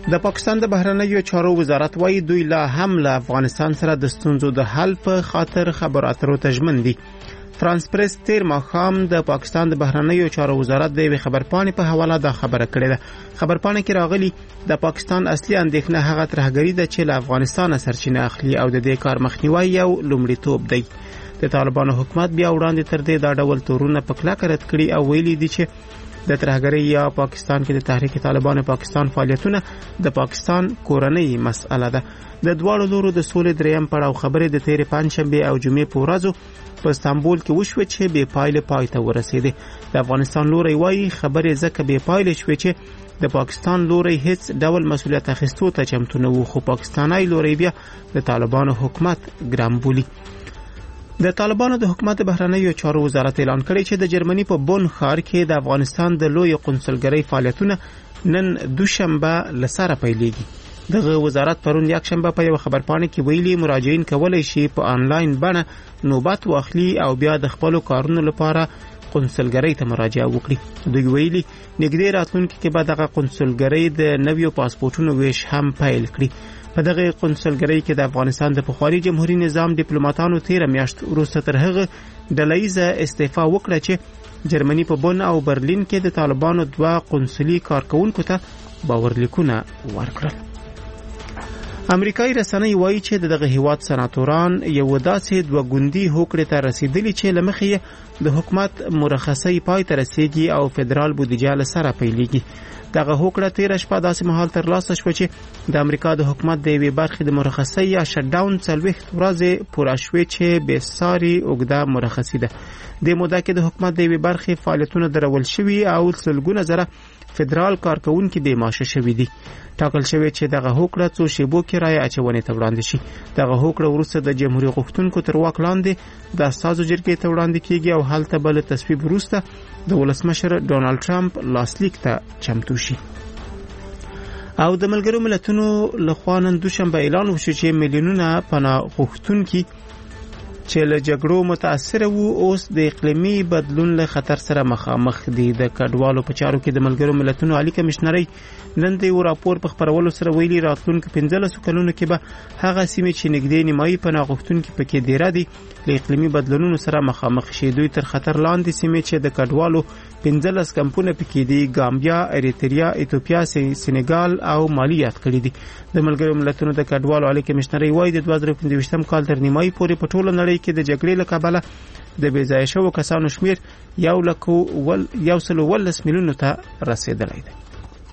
د پاکستان د بهرنیو چارو وزارت وايي دوی لا هم له افغانستان سره د ستونزو د حل په خاطر خبرو اترو ته ژمن دي. فرانس پریس تیر ماښام د پاکستان د بهرنیو چارو وزارت د یوې خبرپاڼې په حواله دا خبره کړې ده. خبرپاڼه کې راغلي د پاکستان اصلي اندېښنه هغه ترهګري ده چې له افغانستان سرچینه اخلي او د دې کار مخنیوی یو لومړیتوب دی. د طالبانو حکومت بیا وړاندې تر دې دا ډول تورونه په کلکه رد کړي او ویلي دي چې د ترهګرۍ یا پاکستان کې د تحریک طالبان پاکستان فعالیتونه د پاکستان کورنۍ مسأله ده. د دواړو لورو د سولې دریم پړاو خبرې د تېرې پنجشنبې او جمعې په ورځو په استانبول کې وشوې چې بې پایلې پای ته ورسېدې. د افغانستان لوری وایي خبرې ځکه بې پایلې شوې چې د پاکستان لوری هیڅ ډول مسؤلیت اخیستو ته چمتو نه و، خو پاکستاني لوری بیا د طالبانو حکومت ګرام بولي. د طالبانو د حکومت بهرنیو چارو وزارت اعلان کړی چې د جرمني په بون ښار کې د افغانستان د لوی قونسلګرۍ فعالیتونه نن دوشنبه لسره پیلېږي. دغه وزارت پرون یکشنبه په یو خبرپاڼه کې ویلي مراجعین کولی شي په آنلاین بڼه نوبت واخلي او بیا د خپلو کارونو لپاره قونسلګرۍ ته مراجعه وکړي. دوی ویلي نږدې راتلونکي کې به دغه قونسلګرۍ د نویو پاسپورټونو ویش هم پیل کړي. په دغه قونسلګرۍ کې د افغانستان د پخواني جمهوریت نظام ډیپلوماټانو 13 میاشت وروسته تر هغه ډلهیزه استعفا وکړه چې جرمني په بون او برلین کې د طالبانو 2 قونسلي کارکونکو ته باورلیکونه ورکړل. امریکایي رسنۍ وایي چې دغه هیواد سناتوران یو داسې 2 ګوندي هوکړې ته رسیدلي چې له مخې د حکومت مرخصۍ پای ته رسیږي او فدرال بودیجه له سره پیلېږي. دغه هوکړه تیره شپه داسې مهال ترلاسه شوه چې د امریکا د حکومت د یوې برخې د مرخصۍ یا شټ ډاون 40 ورځې پوره شوې چې بېساري اوږده مرخصي ده. د موده کې د حکومت د یوې برخې فعالیتونه درول شوي او سلګونه زره فدرال کارکونکي بې معاشه شوي دي. ټاکل شوی چې دغه هوکړه څو شیبو کې رایه اچونې ته وړاندې شي. دغه هوکړه وروسته د جمهوریت غوښتونکو تر واک لاندې د استازو جرګې ته وړاندې کیږي او هلته به له تصویب وروسته د ولسمشر ډونالد ټرمپ لاسلیک ته چمتو شي. او د ملګرو ملتونو لخوا نن دوشنبه اعلان وشو چې میلیونونه پناه غوښتونکي چې له جګړو متاثر وو اوس د اقلیمي بدلون له خطر سره مخامخ دي. د کډوالو په چارو کې د ملګرو ملتونو عالی کمشنري نن د یو راپور په خبرولو سره ویلي راتلونکو 15 کلونو کې به هغه سیمې چې نږدې نیمایي پناه غوښتونکي پکې ډیره دي له اقلیمي بدلونونو سره مخامخ شي. دوی تر خطر لاندې سیمې چې د کډوالو 15 کمپونه پکې دي ګامبیا، اریتریا، ایتوپیا، سینګال او مالی یاد کړي دي. د ملګرو ملتونو د کډوالو عالی کمشنري وایي د 2015 کال تر نیمایي پورې په ټوله نړۍ کې د جګړې له کبله د بې ځایه شوو کسانو شمیر 1.11 میلیونو ته رسیدلی دی.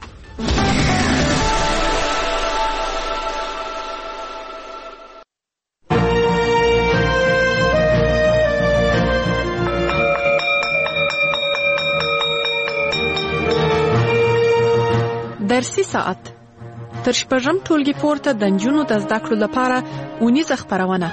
درسي ساعت تر شپږم ټولګي پورته د نجونو د زده کړو لپاره اونیزه خپرونه.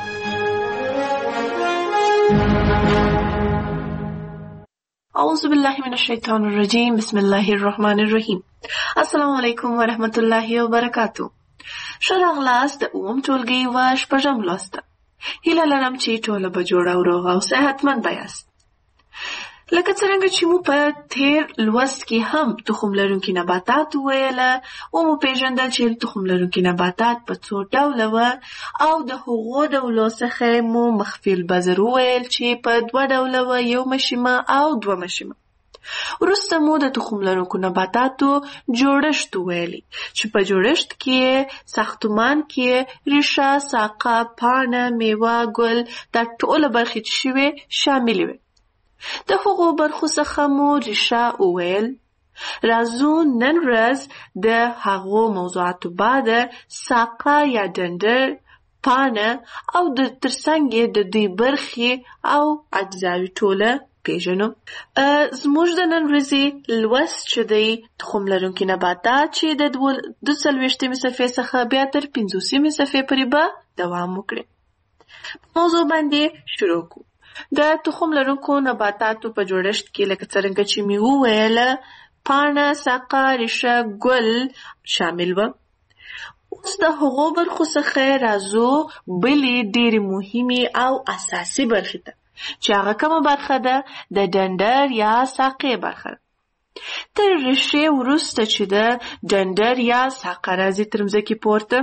اعوذ بالله من الشیطان الرجیم بسم الله الرحمن الرحیم. السلام علیکم ورحمت الله وبرکاتو. ښه راغلاست د اووم ټولګي و شپږم لوست. هیله لرم چې ټوله به جوړ او روغ او صحتمند یاست. لکه څنګه چې مو په تیر لوست کې هم تخم لرونکي نباتات ویله او مو پیژندل چې تخم لرونکي نباتات په څو ډوله وه او د هغو ډولو څخه مو مخفي البذر ویل چې په 2 ډوله وه، یو مشیمه او 2 مشیمه. وروسته مو د تخم لرونکو نباتاتو جوړښت ویلي چې په جوړښت کې ساختمان کې ریښه، ساقه، پاڼه، میوه، ګل دا ټوله برخې چې شوې شاملې وي. د هغو برخو څخه مو ریښه وویل. راځو نن ورځ د هغو موضوعاتو بعد ساقه یا ډنډر، پاڼه او د ترڅنګ د دوی برخې او اجزاوې ټوله پیژنو. زموږ د نن ورځې لوست چې دی تخم لرونکي نباتات چې د 42 صفحې څخه بیا تر 50 صفحې پورې به دوام وکړي. موضوع باندې شروع کوو. د تخم لرونکو نباتاتو په جوړښت کې لکه څرنګه چې مې وویله پاڼه، ساقه، ریښه، ګل شامل و. اوس د هغو برخو څخه راځو بلې ډېرې مهمې او اساسي برخې ته چې هغه کومه برخه ده؟ د ډنډر یا ساقې برخه. تر ریښې وروسته چې د ډنډر یا ساقه راځي تر مځکې پورته.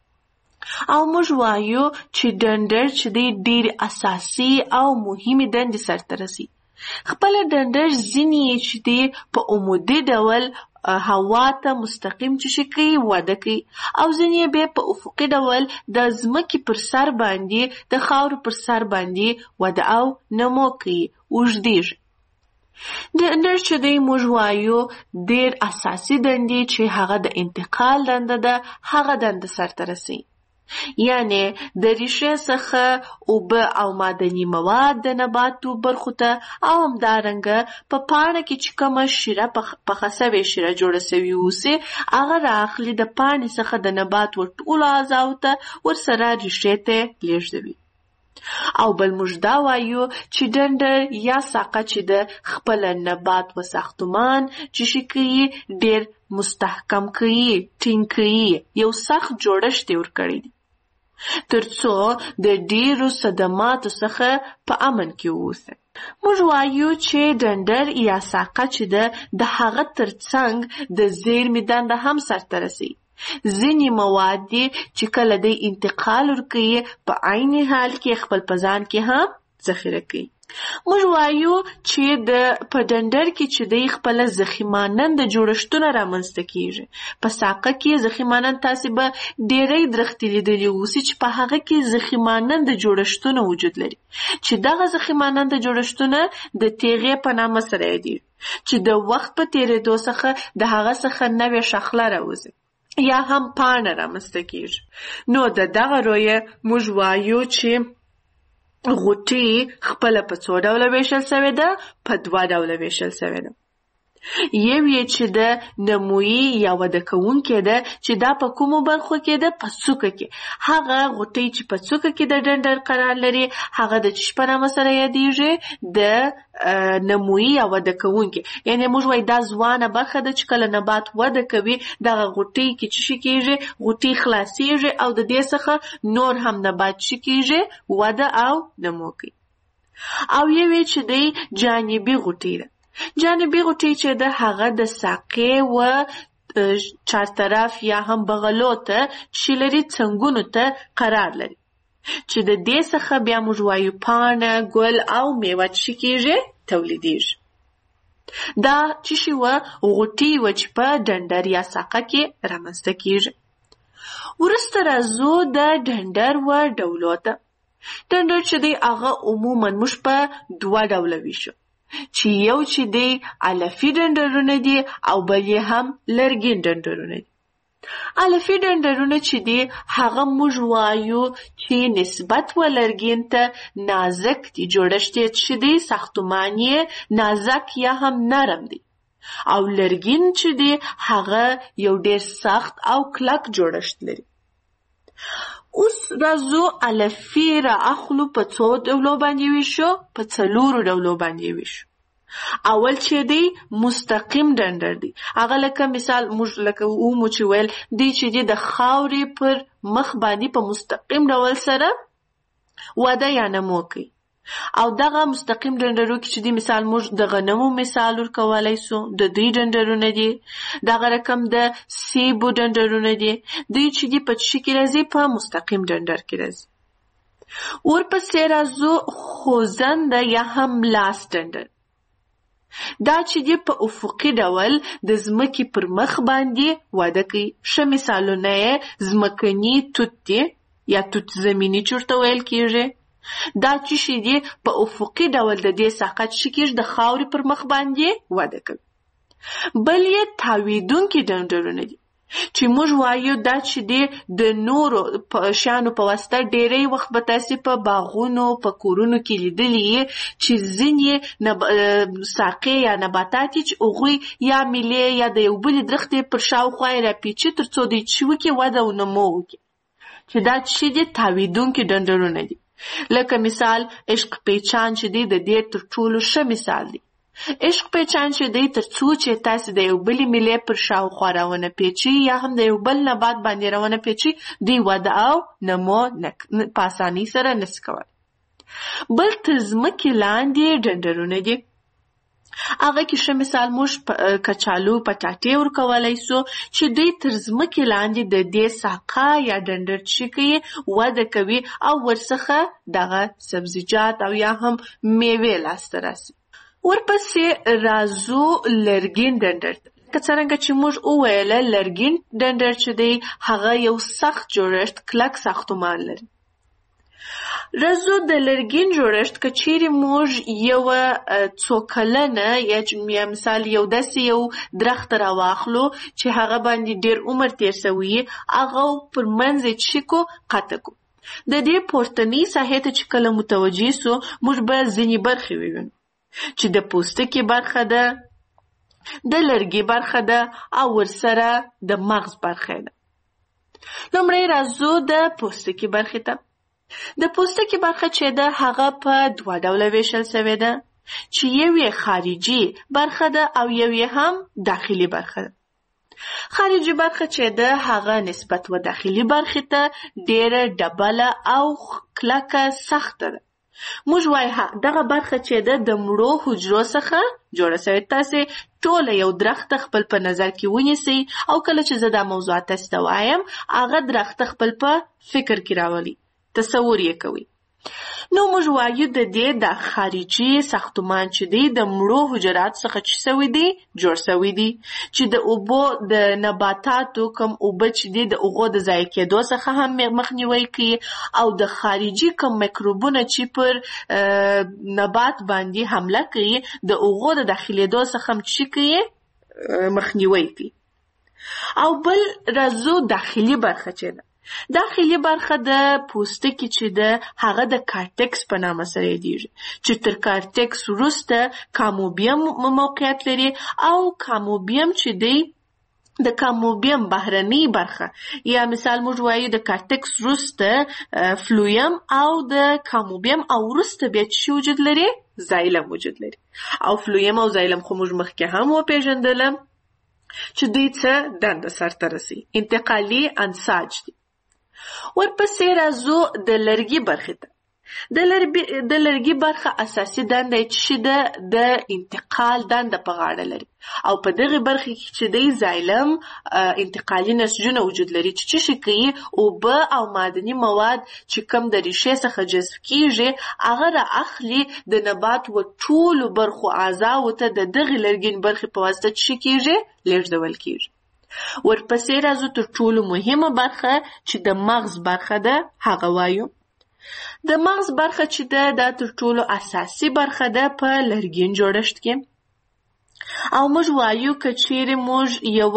او موږ وایو چې ډنډر چې دی ډېر اساسي او مهمې دندې سرته رسي. خپله ډنډر ځینې یې چې دی په عمودي ډول هوا ته مستقیم چشي کوي وده کوي او ځینې بیا په افقي ډول د ځمکې پر سر باندې د خاورو پر سر باندې وده او نمو کوي اوږدیږي. ډنډر چې دی موږ وایو ډېر اساسي دندې چې هغه د انتقال دنده ده هغه دنده سرته رسي. یعنی د ریښې څخه اوبه او معدني مواد د نباتو برخو ته او همدارنګه په پاڼه کې چې کومه شیره پخه سوې شیره جوړه سوې اوسي هغه راخلي د پاڼې څخه د نبات ټولو اعضاو ته ورسره ریښې ته لیږدوي. او بل موږ دا وایو چې ډنډر یا ساقه چې د خپل نبات و ساختمان چې شي کوي ډېر مستحکم کوي، ټینګ کوي، یو سخت جوړښت یې ورکړی دی ترڅو د ډېرو صدماتو څخه په امن کې واوسي. موږ وایو چې ډنډر یا ساقه چې د هغه ترڅنګ د زیرمې دنده هم سرته رسي. ځینې مواد دي چې کله د انتقال ورکوي په عین حال کې خپل په ځان کې هم ذخیره کوي. موږ وایو چې په ډنډر کې چې د خپل ضخیمانند جوړښتونه رامنځته کیږي. په ساقه کې ضخیمانند تاسې به ډېری درختې لیدلي اوسي چې په هغه کې ضخیمانند جوړښتونه وجود لري چې دغه ضخیمانند جوړښتونه د تیغې په نامه سره یادیږي چې د وخت په تیریدو څخه د هغه څخه نوې شاخله راوځي یا هم پاڼه رامنځته کیږي. نو دغه رویه موږ وایو چې غوټې خپله په څو ډوله ویشل سوې ده؟ په 2 ډوله ویشل سوې ده. یو یې چې د نمویي یا وده کوونکې ده چې دا په کومو برخو کې ده؟ په څوکه کې. هغه غوټۍ چې په څوکه کې د ډنډر قرار لري هغه د چی په نامه سره یادیږي؟ د نمویي یا وده کوونکې. یعنی موږ وایو دا ځوانه برخه ده چې کله نبات وده کوي دغه غوټۍ کې چی کېږي؟ غوټۍ خلاصیږي او د دې څخه نور هم نبات چی کېږي؟ وده او نمو کوي. او یو یې چې دی جانبي غوټۍ ده. جانبي غوټۍ چې ده هغه د ساقې و چارطرف یا هم بغلو ته چې لري څنګونو ته قرار لري چې د دې څخه بیا موږ وایو پاڼه، ګل او میوه چې کېږي تولیدیږي. دا چې شي و غوټۍ و چې په ډنډر یا ساقه کې رامنځته کېږي. وروسته راځو د ډنډر و ډولو ته. ډنډر چې دی هغه عموما موږ په 2 ډوله ویشو چې یو چې دی علفي ډنډرونه دي او بل یې هم لرګین ډنډرونه دي. علفي ډنډرونه چې دی هغه موږ وایو چې نسبت و لرګین ته نازک دي، جوړښت یې چې دی ساختمان یې نازک یا هم نرم دی. او لرګین چې دی هغه یو ډېر سخت او کلک جوړښت لري. اوس راځو علفي را اخلو په 2 ډولو باندې ویشو، په 4 ډولو باندې ویشو. اول چې دی مستقیم ډنډر دی. هغه لکه مثال موږ لکه اومو چې ویل دی چې دی د خاورې پر مخ باندې په مستقیم ډول سره وده یا نمو کوي. او دغه مستقیم ډنډرو کې چې دی مثال موږ د غنمو مثال ورکولای سو، د دوی ډنډرونه دي. دغه رقم د سیبو ډنډرونه دي. دوی چې دی په چی کې راځي؟ په مستقیم ډنډر کې راځي. ورپسې راځو خوځنده یا هم لاس ډنډر. دا چې دی په افقي ډول د ځمکې پر مخ باندې وده کوي. ښه مثالونه یې ځمکني توت دي یا توت زمیني چې ورته ویل کېږي. دا چې شي دی په افقي ډول د دې ساقه چې کېږي د خاورې پر مخ باندې وده کوي. بل یې تاویدونکي ډنډرونه دي چې موږ وایو دا چې دی د نورو شیانو په واسطه ډېری وخت به تاسې په باغونو په کورونو کې لیدلي چې ځینې ساقې یا نباتات چې هغوی یا میلې یا د یو بلې درختې پر شاوخوا یې راپیچي ترڅو دوی چې وکړي وده او نمو وکړي چې دا چې دی تاویدونکي ډنډرونه دي. لکه مثال عشق پیچان چې دی د دې تر ټولو ښه مثال دی. عشق پیچان چې دی تر څو چې تاسې د یو بلې میلې پر شاوخوا راونه پیچي یا هم د یو بل نبات باندې راونه پیچي دوی وده او نمو په اسانۍ سره نشي کولی. بل تر ځمکې لاندې ډنډرونه دي. هغه کې ښه مثال موږ کچالو پټاټې ورکولی سو چې دوی تر ځمکې لاندې د دې ساقه یا ډنډر چې کوي وده کوي او ورڅخه دغه سبزیجات او یا هم میوې لاسته راسي. ورپسې راځو لرګین ډنډر ته. که څرنګه چې موږ وویله لرګین ډنډر چې دی هغه یو سخت جوړښت کلک ساختمان لري. راځو د لرګین جوړښت که چیرې موږ یو څو کلنه یا مثال یو داسې یو درخت راواخلو چې هغه باندې ډېر عمر تیر شوی هغه پر منځ یې چیکو قطع کو. د دې پورتنۍ ساحې ته چې کله متوجه سو موږ به ځینې برخې ووینو چې د پوستکي برخه ده، د لرګي برخه ده او ورسره د مغز برخه ده. لومړی راځو د پوستکي برخې ته. د پوستکي برخه چې ده هغه په دوه ډوله ویشل شوې ده چې یو یې خارجي برخه ده او یو یې هم داخلي برخه ده. خارجي برخه چې ده هغه نسبت و داخلي برخې ته ډېره ډبله او کلکه سخته ده. موږ وایو دغه برخه چې ده د مړو حجرو څخه جوړه شوې. تاسې ټوله یو درخت خپل په نظر کې ونیسئ او کله چې زه دا موضوعات تاسې ته وایم هغه درخت خپل په فکر کې راولي، تصور یې کوي. نو موږ وایو د دې د خارجي ساختمان چې دی د مړو حجرات څخه چې سوی دی جوړ سوی دی چې د اوبو د نباتاتو کم اوبه چې دی د اوغو د ضایع کېدو څخه هم مخنیوی کوي او د خارجي کم میکروبونه چې پر نبات باندې حمله کوي د اوغو د داخلېدو څخه هم چې کوي مخنیوی کوي. او بل راځو داخلي برخه چې ده. داخلي برخه د پوستکي چې ده هغه د کارټکس په نامه سره یادیږي چې تر کارټکس وروسته کاموبیم موقعیت لري او کاموبیم چې دی د کاموبیم بهرنۍ برخه یا مثال موږ وایو د کارټکس وروسته فلویم او د کاموبیم او وروسته بیا چې وجود لري زایلم وجود لري. او فلویم او زایلم خو موږ مخکې هم وپېژندلم چې دوی څه دنده سرته رسي، انتقالي انساج دي. ورپسې راځو د لرګي برخې ته. د لرګي برخه اساسي دنده چې د انتقال دنده په غاړه لري او په دغه برخه کې چې د زایلم انتقالي نسجونه وجود لري چې شي کوي اوبه او معدني مواد چې کم د ریښې څخه جذب کیږي هغه را اخلي د نبات و ټولو برخو اعضاو ته د دغه لرګین برخې په واسطه چې کیږي لیږدول کیږي. ورپسې راځو تر ټولو مهمه برخه چې د مغز برخه ده هغه وایو. د مغز برخه چې ده دا تر ټولو اساسي برخه ده په لرګین جوړښت کې او موږ وایو که چیرې موږ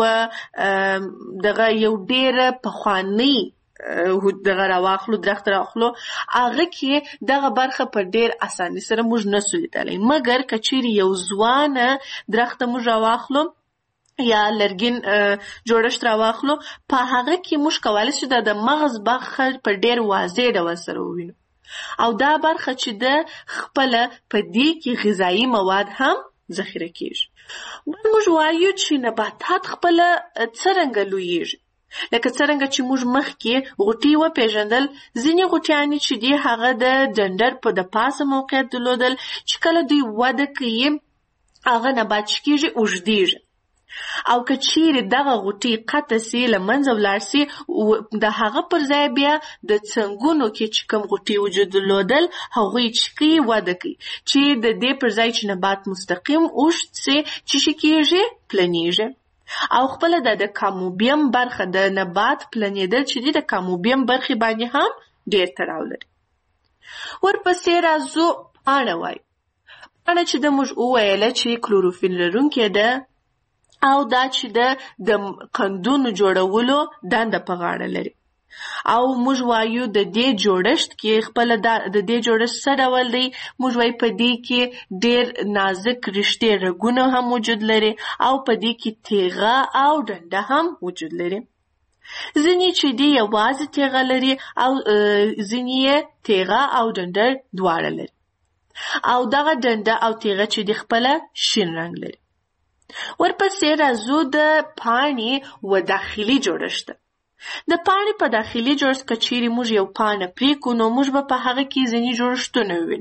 یو ډېره پخوانۍ دغه راواخلو درخت راواخلو هغه کې دغه برخه په ډېر اسانۍ سره موږ نسو لیدلی، مګر که چیرې یو ځوانه درخت موږ راواخلو یا لرګین جوړښت راواخلو په هغه کې موږ کولی شو د مغز برخه په ډېر واضح ډول سره ووینو او دا برخه چې ده خپله په دې کې غذایي مواد هم ذخیره کیږي. موږ وایو چې نباتات خپله څرنګه لویږي. لکه څرنګه چې موږ مخکې غوټۍ وپېژندل، ځینې غوټیانې چې دي هغه د ډنډر په د پاسه موقعیت درلودل چې کله دوی وده کوي هغه نبات چې کیږي اوږدیږي او که چیرې دغه غوټۍ قطع سي له منځه ولاړ سي د هغه پر ځای بیا د څنګونو کې چې کوم غوټۍ وجود درلودل هغوی چې کوي وده کوي چې د دې پر ځای چې نبات مستقیم اوږد سي چې شي کیږي پلنیږي او خپله د کاموبیم برخه د نبات پلنېدل چې د کاموبیم برخې باندې هم ډېر تړاو لري. ورپسې راځو پاڼه وایو. پاڼه چې د موږ وویله چې کلوروفیل لرونکې ده او دا چې د قندونو جوړولو دنده په غاړه لري او موږ وایو د دې جوړښت کې خپله د دې جوړښت څه ډول دی. موږ وایو په دې کې ډېر نازک رشتې رګونه هم وجود لري او په دې کې تیغه او ډنډه هم وجود لري. ځینې چې دي یوازې تیغه لري او ځینې یې تیغه او ډنډه دواړه لري او دغه ډنډه او تیغه چې دي خپله شین رنګ لري. ورپسې راځو د پاڼې و داخلي جوړښت. د پاڼې په داخلي جوړښت که چیرې موږ یو پاڼه پرې کړو نو موږ به په هغه کې ځینې جوړښتونه ووینو.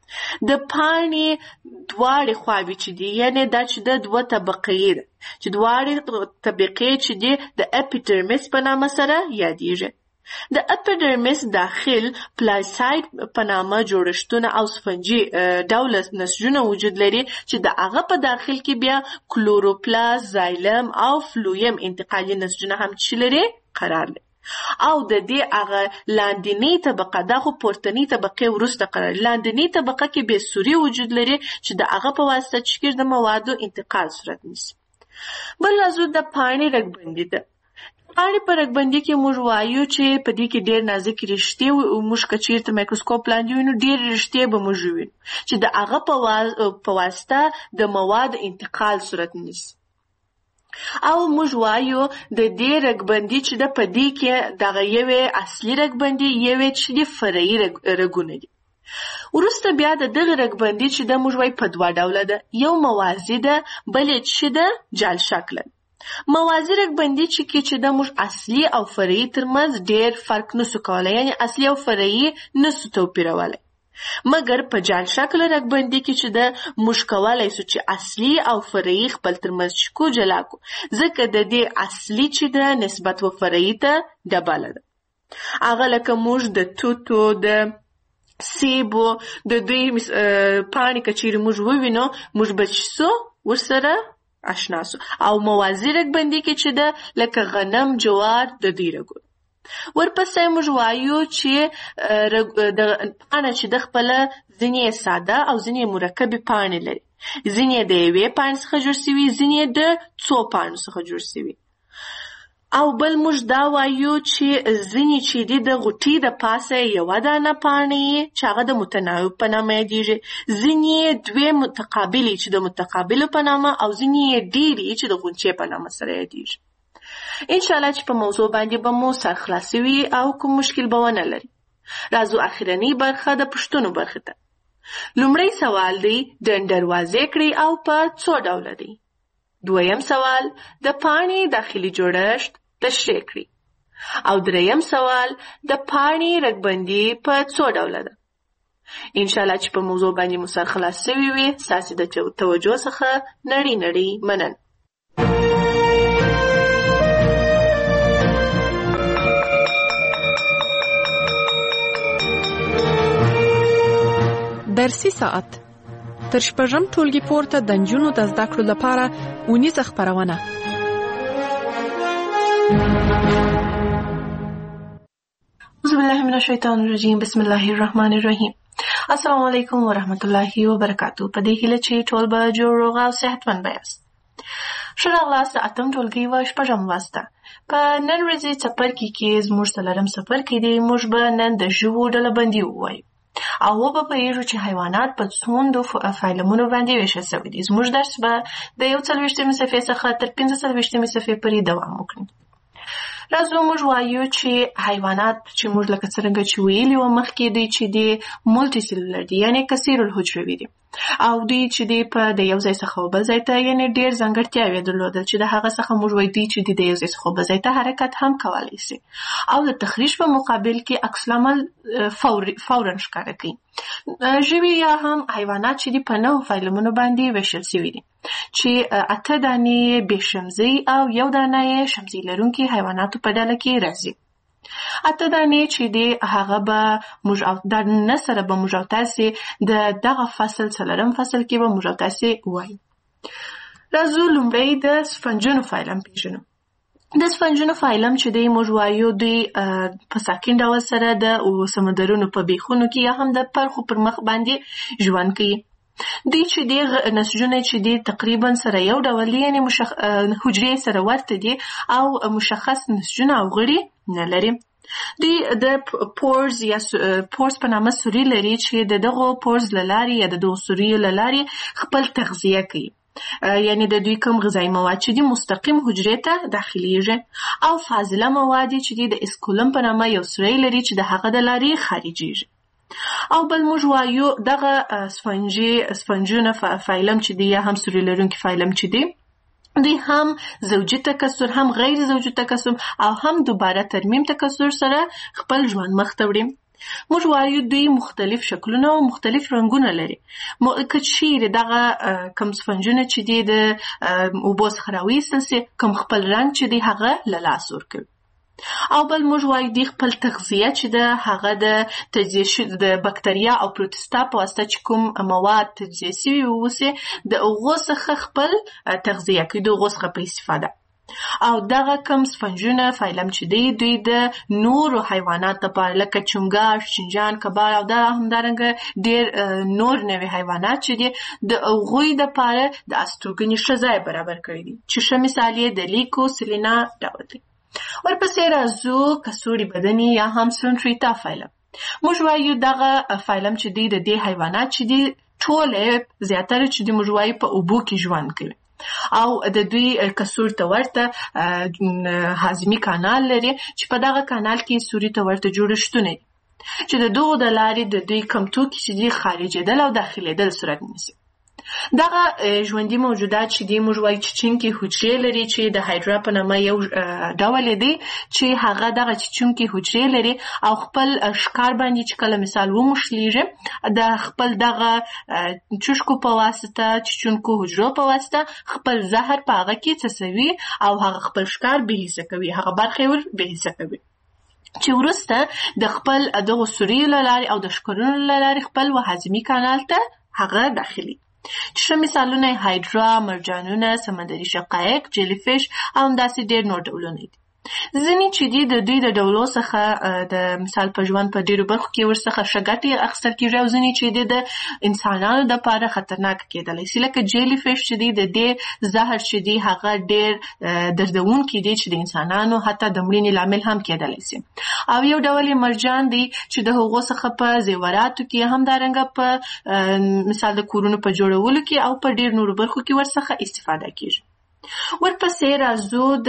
د پاڼې دواړې خواوې چې دي یعنی دا چې د دوه طبقې ده چې دواړې طبقې چې دي د اپیډرمیس په نامه سره یادېږي. د اپیډرمیس داخل پلاساید په نامه جوړښتونه او سفنجي ډوله نسجونه وجود لري چې د هغه په داخل کې بیا کلوروپلاست، زایلم او فلویم انتقالي نسجونه هم چې لري قرار لري. او د دې هغه لاندنۍ طبقه دا خو پورتنۍ طبقې وروسته قرار لاندنۍ طبقه کې بې سوري وجود لري چې د هغه په واسطه چې د موادو انتقال صورت نیسي. بل موضوع د پاڼې رګبندي ده. پاڼې په رګبندي کې موږ وایو چې په دې کې ډېر نازک رشتې موږ که چېرته مایکروسکوپ لاندې وینو ډېر رشتې به موږ وینو چې د هغه په واسطه د مواد انتقال صورت نیسي. او موږ وایو د دې رګبندي چې د په دې کې دغه یوې اصلي رګبندي یوې چې د فرعي رګونه دي. وروسته بیا د دغه رګبندي چې د موږ وایو په دوه ډوله ده، یو موازي ده بل چې د جال شکله. موازي رګبندي چې د موږ اصلي او فرعي ترمنځ ډېر فرق نسو کولی، یعنی اصلي او فرعي نسو توپیرولی. مګر په جال شکله رګبندي کې چې د موږ کولی سو چې اصلي او فرعي خپل ترمنځ شکو جلا کو، ځکه د دې اصلي چې د نسبت و فرعي ته ډبله ده. هغه لکه موږ د توتو د سیبو د دوی پاڼې که چیرې موږ ووینو موږ به چې سو ورسره آشنا سو. او موازي رګبندي کې چې د لکه غنم، جوار د دوی رګونه. ورپسې موږ وایو چې د پاڼه چې د خپله ځینې ساده او ځینې مرکبې پاڼې لري، ځینې د یوې پاڼې څخه جوړ سوي، ځینې د څو پاڼو څخه جوړ سوي. او بل موږ دا وایو چې ځینې چې دي د غوټۍ د پاسه یوه دانه پاڼې چې هغه د متناوب په نامه یادېږي، ځینې دوې متقابلې چې د متقابلو په نامه، او ځینې ډېرې چې د غونچې په نامه سره یادېږي. انشاءالله چې په موضوع باندې به مو سر خلاص وي او کوم مشکل به ونه لري. راځو اخرنۍ برخه د پوښتنو برخې ته. لومړی سوال دی ډنډر واضح کړئ او په څو ډوله دی. دویم سوال د پاڼې داخلي جوړښت تشریح کړئ. او دریم سوال د پاڼې رګبندي په څو ډوله ده. انشاءالله چې په موضوع باندې مو سر خلاص شوي وي. ستاسې د توجه څخه نړۍ مننه. درسي ساعت تر شپږم ټولګي پورته د نجونو د زده کړو لپاره اونیزه خپرونه. اعوذ بالله من الشیطان الرجیم. بسم الله الرحمن الرحیم. السلام علیکم ورحمت الله وبرکاتو. په دې هیله چې ټول به جوړ روغ او صحتمند یاست. ښه راغلاست د اتم ټولګي و شپږم لوست ته. په نن ورځې څپرکي کې زموږ څلورم څپرکی دی. موږ به نن د ژوو ډلبندي ووایو او وبه پوهیږو چې حیوانات په څومره فایلمونو باندې ویشل شوي دي. زموږ درس به د 41 صفحې څخه تر 45 صفحې پورې دوام وکړي. راځو موږ وایو چې حیوانات چې موږ لکه څرنګه چې ویلي وو مخکې دوی چې دي مولټي سیلولر دي، یعنی کثیر الحجروي دي، او دوی چې دي په د یو ځای څخه بل ځای ته یعنی ډېر ځانګړتیاوې درلودل چې د هغه څخه موږ وایو دوی چې د یو ځای څخه بل ځای ته حرکت هم کولی شي، او د تخریش په مقابل کې عکس العمل فورا ښکاره کوي. ژوي یا هم حیوانات چې دي په 9 فایلمونو باندې ویشل شوي دي چې 8 دانې بې شمزۍ او 1 دانه یې شمزۍ لرونکي حیواناتو په ډله کې راځي. 8 دانې چې دي هغه به موږ او د نه سره به موږ او تاسې د دغه فصل څلورم فصل کې به موږ او تاسې وایو. راځو لومړی د سفنجونو فایلم پېژنو. د سفنجونو فایلم چې دی موږ وایو دوی په ساکن ډول سره د سمندرونو په بیخونو کې یا هم د پرخو پر مخ باندې ژوند کوي. دوی چې دی نسجونه چې دی تقریبا سره یو ډول دي، یعنې حجرې سره ورته دي او مشخص نسجونه او غړي نه لري. دوی د پورز یا پورز په نامه سوري لري چې د دغو پورز له لارې یا د دغو سوریو له لارې خپل تغذیه کوي، یعنی د دوی کوم غذایي مواد چې دي مستقیم حجرې ته داخلیږي، او فاضله مواد چې دي د اسکولم په نامه یو سوری لري چې د هغه د لارې خارجیږي. او بل موږ وایو دغه سفنجونه فایلم چې دی یا هم سوري لرونکي فایلم چې دی دوی هم زوجي تکثر هم غیر زوجي تکثر او هم دوباره ترمیم تکثر سره خپل ژوند مخ ته وړي. موږ وایو دوی مختلف شکلونه او مختلف رنګونه لري. که چیرې دغه کم سفنجونه چې دي د اوبو څخه راویستل سي، کوم خپل رنګ چې دی هغه له لاسه ورکوي. او بل موږ وایو دوی خپل تغذیه چې ده هغه د تجزیه د بکتریا او پروتستا په واسطه چې کوم مواد تجزیه شوي اوسي د هغو څخه خپل تغذیه کوي، د هغو څخه په استفاده. او دغه کم سفنجونه فایلم چې دی دوی د نورو حیوانات لپاره لکه چنګاښ، چنجان، کباړ او دا همدارنګه ډېر نور نوي حیوانات چې دي د هغوی دپاره د استوګنې ښه ځای برابر کړی دي، چې ښه مثال یې د لیکو سلینا ډول دی. ورپسې راځو کڅوړي بدني یا هم سونټریتا فایلم. موږ وایو دغه فایلم چې دی د دې حیوانات چې دي ټول زیاتره چې دی موږ وایو په اوبو کې ژوند کوي او د دوی کڅوړ ته ورته هاضمي کانال لري چې په دغه کانال کې سوري ته ورته جوړښتونه دي چې د دغو د لارې د دوی کم توکي چې دي خارجېدل او داخلېدل صورت نیسي. دغه ژوندي موجودات چې دي موږ وایو چیچونکي حجرې لري چې د هایډرا په نامه یو ډول دی چې هغه دغه چیچونکي حجرې لري او خپل ښکار باندې چې کله مثال وموښلیږي د خپل دغه چوشکو په واسطه چیچونکو حجرو په واسطه خپل زهر په هغه کې څڅوي او هغه خپل ښکار بېحسه کوي، هغه برخې ور بېحسه کوي چې وروسته د خپل دغو سوریو له لارې او د ښکرونو له لارې خپل هاضمي کانال ته هغه داخلي. چې مثالونه هایډرا، مرجانونه، سمندري شقایق، جیلی فیش او همداسې ډېر نور ډولونه دي. ځینې چې دي د دوی د ډولو څخه د مثال په ژوند په ډېرو برخو کې ورڅخه ښه ګټې اخیستل کېږي او ځینې چې دي د انسانانو دپاره خطرناکه کېدلی شي، لکه جیلی فیش چې دي د دې زهر چې دي هغه ډېر دردونکي دي چې د انسانانو حتی د مړینې لامل هم کېدلی شي. او یو ډول یې مرجان دی چې د هغو څخه په زیوراتو کې همدارنګه په مثال د کورونو په جوړولو کې او په ډېر نورو برخو کې ورڅخه استفاده کېږي. ورپسې راځو د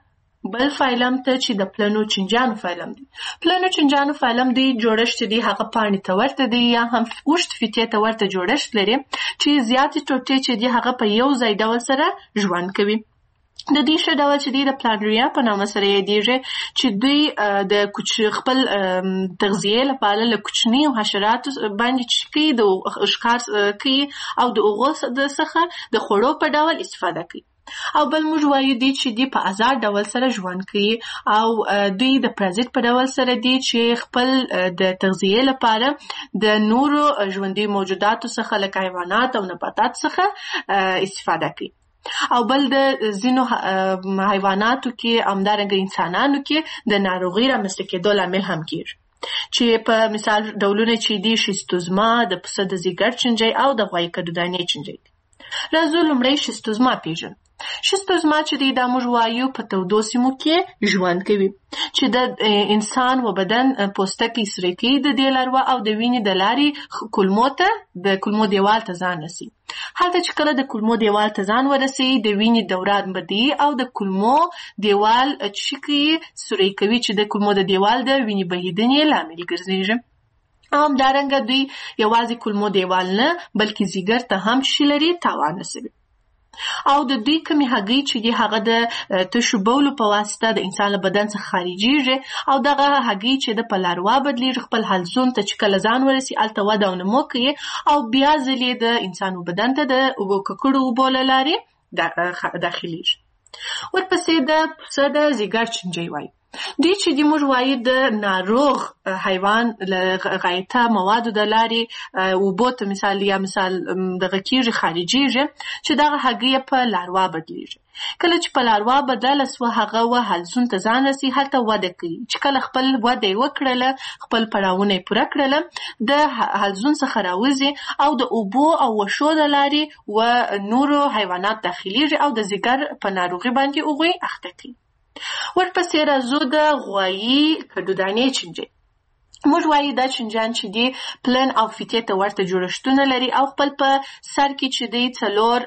بل فایلم ته چې د پلنو چنجانو فایلم دی. پلنو چنجانو فایلم دی جوړښت دی هغه پاڼې ته ورته دی یا هم اوږد فیتې ته ورته جوړښت لري چې زیاتې ټوټې چې دی هغه په یو ځای ډول سره ژوند کوي. د دې ښه ډول چې دی د پلانریا په نامه سره یادېږي چې دوی د خپل تغذیې لپاره له کوچنیو حشراتو باندې چې کوي د ښکار کوي او د هغو څخه د خوړو په ډول استفاده کوي. او بل موږ وایو دی چې دی په آزاد ډول سره ژوند کوي او دوی د پرازیت په ډول سره دی چې خپل د تغذیې لپاره د نورو ژوندي موجوداتو څخه لکه حیوانات او نباتات څخه استفاده کوي. او بل د ځینو حیواناتو کې همدارنګه انسانانو کې د ناروغۍ رامنځته کېدو لامل هم کېږي چې په مثال ډولونه چې دي شیستوزما، د پسه د ځیګر چنجۍ او د غوایي کډودانې چنجۍ دي. راځو لومړی شیستوزما پیژنو. شیستوزما چې دی دا موږ وایو په تودو سیمو کې ژوند کوي چې د انسان و بدن پوستکی سره کوي د دې لاروا او د وینې د لارې کولمو ته د کولمو دیوال ته ځان رسي. هلته چې کله د کولمو دیوال ته ځان ورسي د وینې دوران بدی او د کولمو دیوال چې کوي سوري کوي چې د کولمو د دیوال د وینې بهیدنې لامل ګرځي. همدارنګه دوی یوازې کولمو دیوال نه بلکې ځیګر ته هم شی لري تاوان رسوي. او د دوی کمی هګۍ چې دی هغه د تشو بولو په واسطه د انسان له بدن څخه خارجېږي او دغه هګۍ چې د په لاروا بدلیږي خپل حلزون ته چې کله ځان ورسي هلته وده او نمو کوي او بیا ځلې د انسان بدن ته د اوبو ککړو اوبو له لارې داخلیږي. ورپسې د پسه د ځیګر چنجۍ وایي. دوی چې دی موږ وایو د ناروغ حیوان له غایطه موادو د لارې اوبو ته مثال یا مثال دغه کېږي خارجېږي چې دغه هګۍ په لاروا بدلیږي. کله چې په لاروا بدله سوه هغه حلزون ته ځان رسي هلته وده کوي چې کله خپل وده یې وکړله خپل پړاوونه یې پوره کړله د حلزون څخه راوځي او د اوبو او وښو د لارې و نورو حیوانات داخلیږي او د ځیګر په ناروغي باندې هغوی اخته کوي. ورپسې راځو د غوایي کډودانې چنجۍ. موږ وایو دا چنجان چې دی پلن او فیتې ته ورته جوړښتونه لري او خپل په سر کې چې دی 4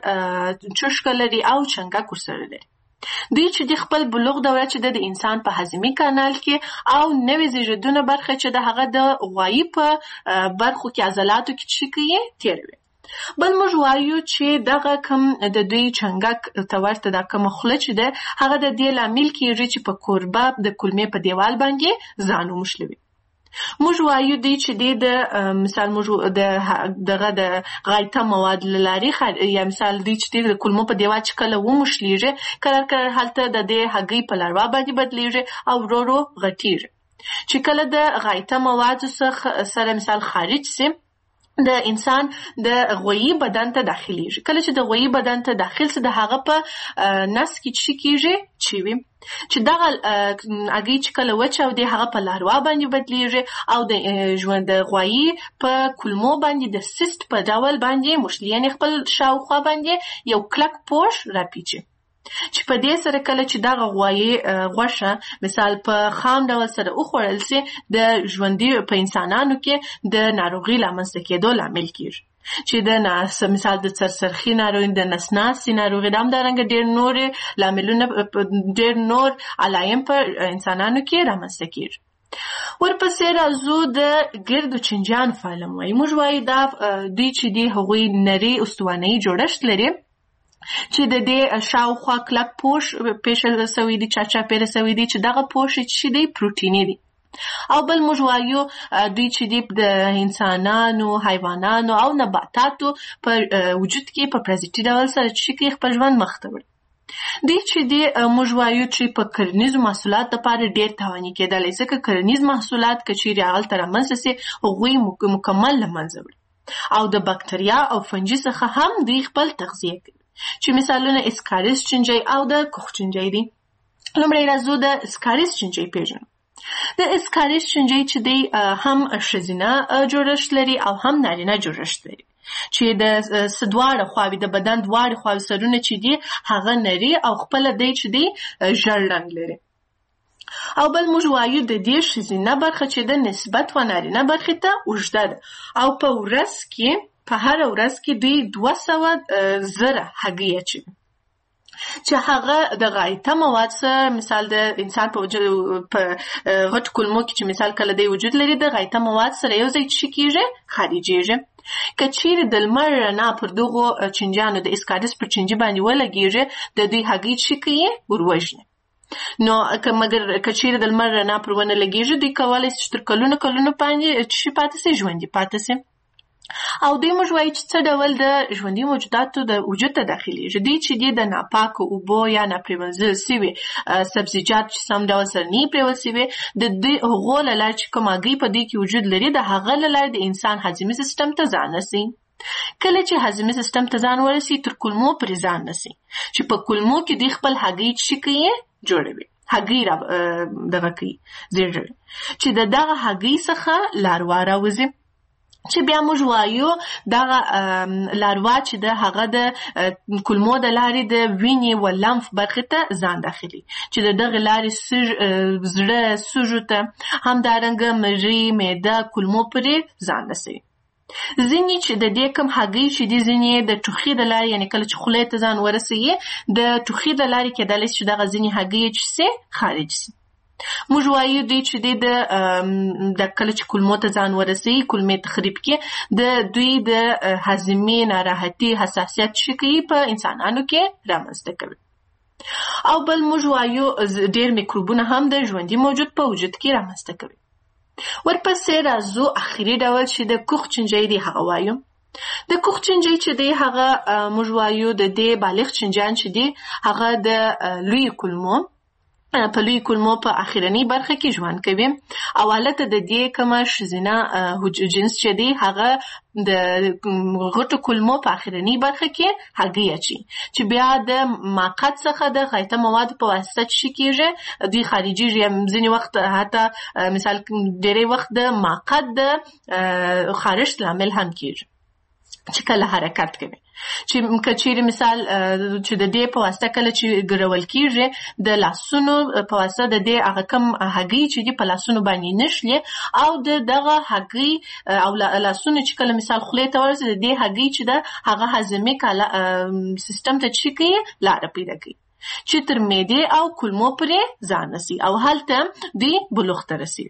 چوشکه لري او چنګک ورسره لري. دوی چې دی خپل بلوغ دوره چې د انسان په هاضمي کانال کې او نوې زیږیدونه برخه چې د هغه د غوایي په برخو کې عضلاتو کې چې کوي تیروي. بل موږ وایو چې دغه کم د دوی چنګک ته ورته دا کومه خوله چې ده هغه د دې لامل کېږي چې په کوربه د کولمې په دیوال باندې ځان وموښلوي. موږ وایو دی چې د مثال موږ دغه د غایطه مواد لاري یا مثال دی چې د کولمو په دیوال چې کله وموښلیږي کله هلته د دې هګۍ په لاروا باندې بدلیږي او ورو ورو غټیږي چې کله د غایطه مواد سره مثال خارج سي د انسان د غویی بدن ته داخليږي. کله چې د غویی بدن ته داخل سي د هغه په نس کې څه کیږي چې دغه هګۍ چې کله وچه او د هغه په لاروا باندې بدلیږي او د ژوند د غویی په کولمو باندې د سیست په ډول باندې مشلیان خپل شاوخوا باندې یو کلک پوښ راپیچي چې په دې سره کله چې دغه غوښه مثال په خام ډول سره وخوړل سي د ژوندي په انسانانو کې د ناروغي لامل کېدو لامل کیږي چې د مثال د سرسرخي ناروغي د نسناسي ناروغي د همدارنګه ډېر نور لاملونه ډېر نور علایم په انسانانو کې رامنځته کیږي. ورپسې راځو د ګردو چنجان فعالم وایي. موږ وایو دا دوی چې دی هغوی نري استوانه‌یي جوړښت لري چې د دې شاوخوا کلک پوښ پیښل سوی دی چاپیره سوی دی چې دغه پوښ چې دی پروتیني دی. او بل موږ وایو دوی چې دی د انسانانو حیوانانو او نباتاتو په وجود کې په پرازیتي ډول سره چې کې خپل ژوند مخ ته وړي. دوی چې دی موږ وایو چې په کرنیزو محصولات لپاره ډېر تاواني کېدلی ځکه کرنیز محصولات که چیرې هلته رامنځته سي هغوی مکمل له منځه وړي او د بکتریا او فنجي څخه هم دوی خپل تغذیه کوي چې مثالونه اسکاریس چنجي او د کوخ چنجي دي. لومړی راځو د اسکاریس چنجي پیژنو. د اسکاریس چنجي چې دی هم ښځینه جوړښت لري او هم نارینه جوړښت لري چې د دواړه خواوې د بدن دواړه خواوې سرونه چې دی هغه نري او خپل دی چې دی ژړ رنګ لري. او بل موږ وایو د دې ښځینه برخه چې د نسبت و نارینه برخې ته اوږده ده او په ورځ کې په هر ورځ کې دوی 200,000 هګۍ اچوي چې هغه د غایطه مواد سره مثال د انسان په وجود په غټ کولمو کې چې مثال کله دی وجود لري د غایطه مواد سره یو ځای چې کیږي خارجيږي. که چیرې د لمر رڼا پر دغو چنجانو د اسکاریس پر چنجي باندې ولګیږي د دوی هګۍ چې کوي وروژني. نو مګر که چیرې د لمر رڼا پر ونه لګیږي دوی کولی شي تر کلونو باندې چې پاتې سي ژوندي پاتې سي. او دوی موږ وایو چې څه ډول د ژوندي موجوداتو د وجود ته داخليږي. دوی چې دی د ناپاکو اوبو یا ناپریمنځل سوي سبزیجات چې سم ډول سره نه پریول سوي د دوی هغو له لارې چې کوم هګۍ په دوی کې وجود لري د هغه له لارې د انسان هضمي سیستم ته ځان رسي. کله چې هضمي سیستم ته ځان ورسي تر کولمو پرې ځان رسي چې په کولمو کې دوی خپل هګۍ چې کوي جوړوي هګۍ دغه کوي زیږوي چې دغه هګۍ څخه لاروا راوځي چې بیا موږ وایو دغه لاروا چې د هغه د کولمو د لارې د وینې و لمف برخې ته ځان داخلي چې دغه لارې زړه سږو ته همدارنګه مری معده کولمو پرې ځان رسوي. ځینې چې د دې کوم هګۍ چې دي ځینې د ټوخي د لارې یعنې کله چې خولې ته ځان ورسوي د ټوخي د لارې کېدلی چې دغه ځینې هګۍ چې سي خارج سي. موږ وایو دوی چې د کله چې کولمو ته ځان ورسوي کولمې تخریب کې د دوی د هضمي ناراحتي حساسیت چې کوي په انسانانو کې رامنځته کوي. او بل موږ وایو ډېر میکروبونه هم د ژوندي موجود په وجود کې رامنځته کوي. ورپسې راځو اخري ډول چې د کوخ چنجي دی هغه وایو. د کوخ چنجي چې دی هغه موږ وایو د دې بالغ چنجان چې دی هغه د لوی کولمو په لوی کولمو په اخرنی برخه کې ژوند کوي او حالت د دې کومه ښځینه جنس چې دی هغه د غټو کولمو په اخرنی برخه کې هګۍ اچي چې بیا د ماقات څخه د غایطه مواد په واسطه چې کیږي دوی خارجيږي. ځینې وخت حتی مثال ډېری وخت د ماقات د خارښت لامل هم کیږي چې کله حرکت کوي چې کچېرې مثال چې د دې په واسطه کله چې ګرول کیږي د لاسونو په واسطه د دې هغه کم هګۍ چې دی په لاسونو باندې نشلي او دغه هګۍ او لاسونو چې کله مثال خولې ته ورسي د دې هګۍ چې د هغه هضمي سیستم ته چې کوي لاره پیدا کوي چې تر معدې او کولمو پورې ځان رسي او هلته دوی بلوغ ته رسیږي.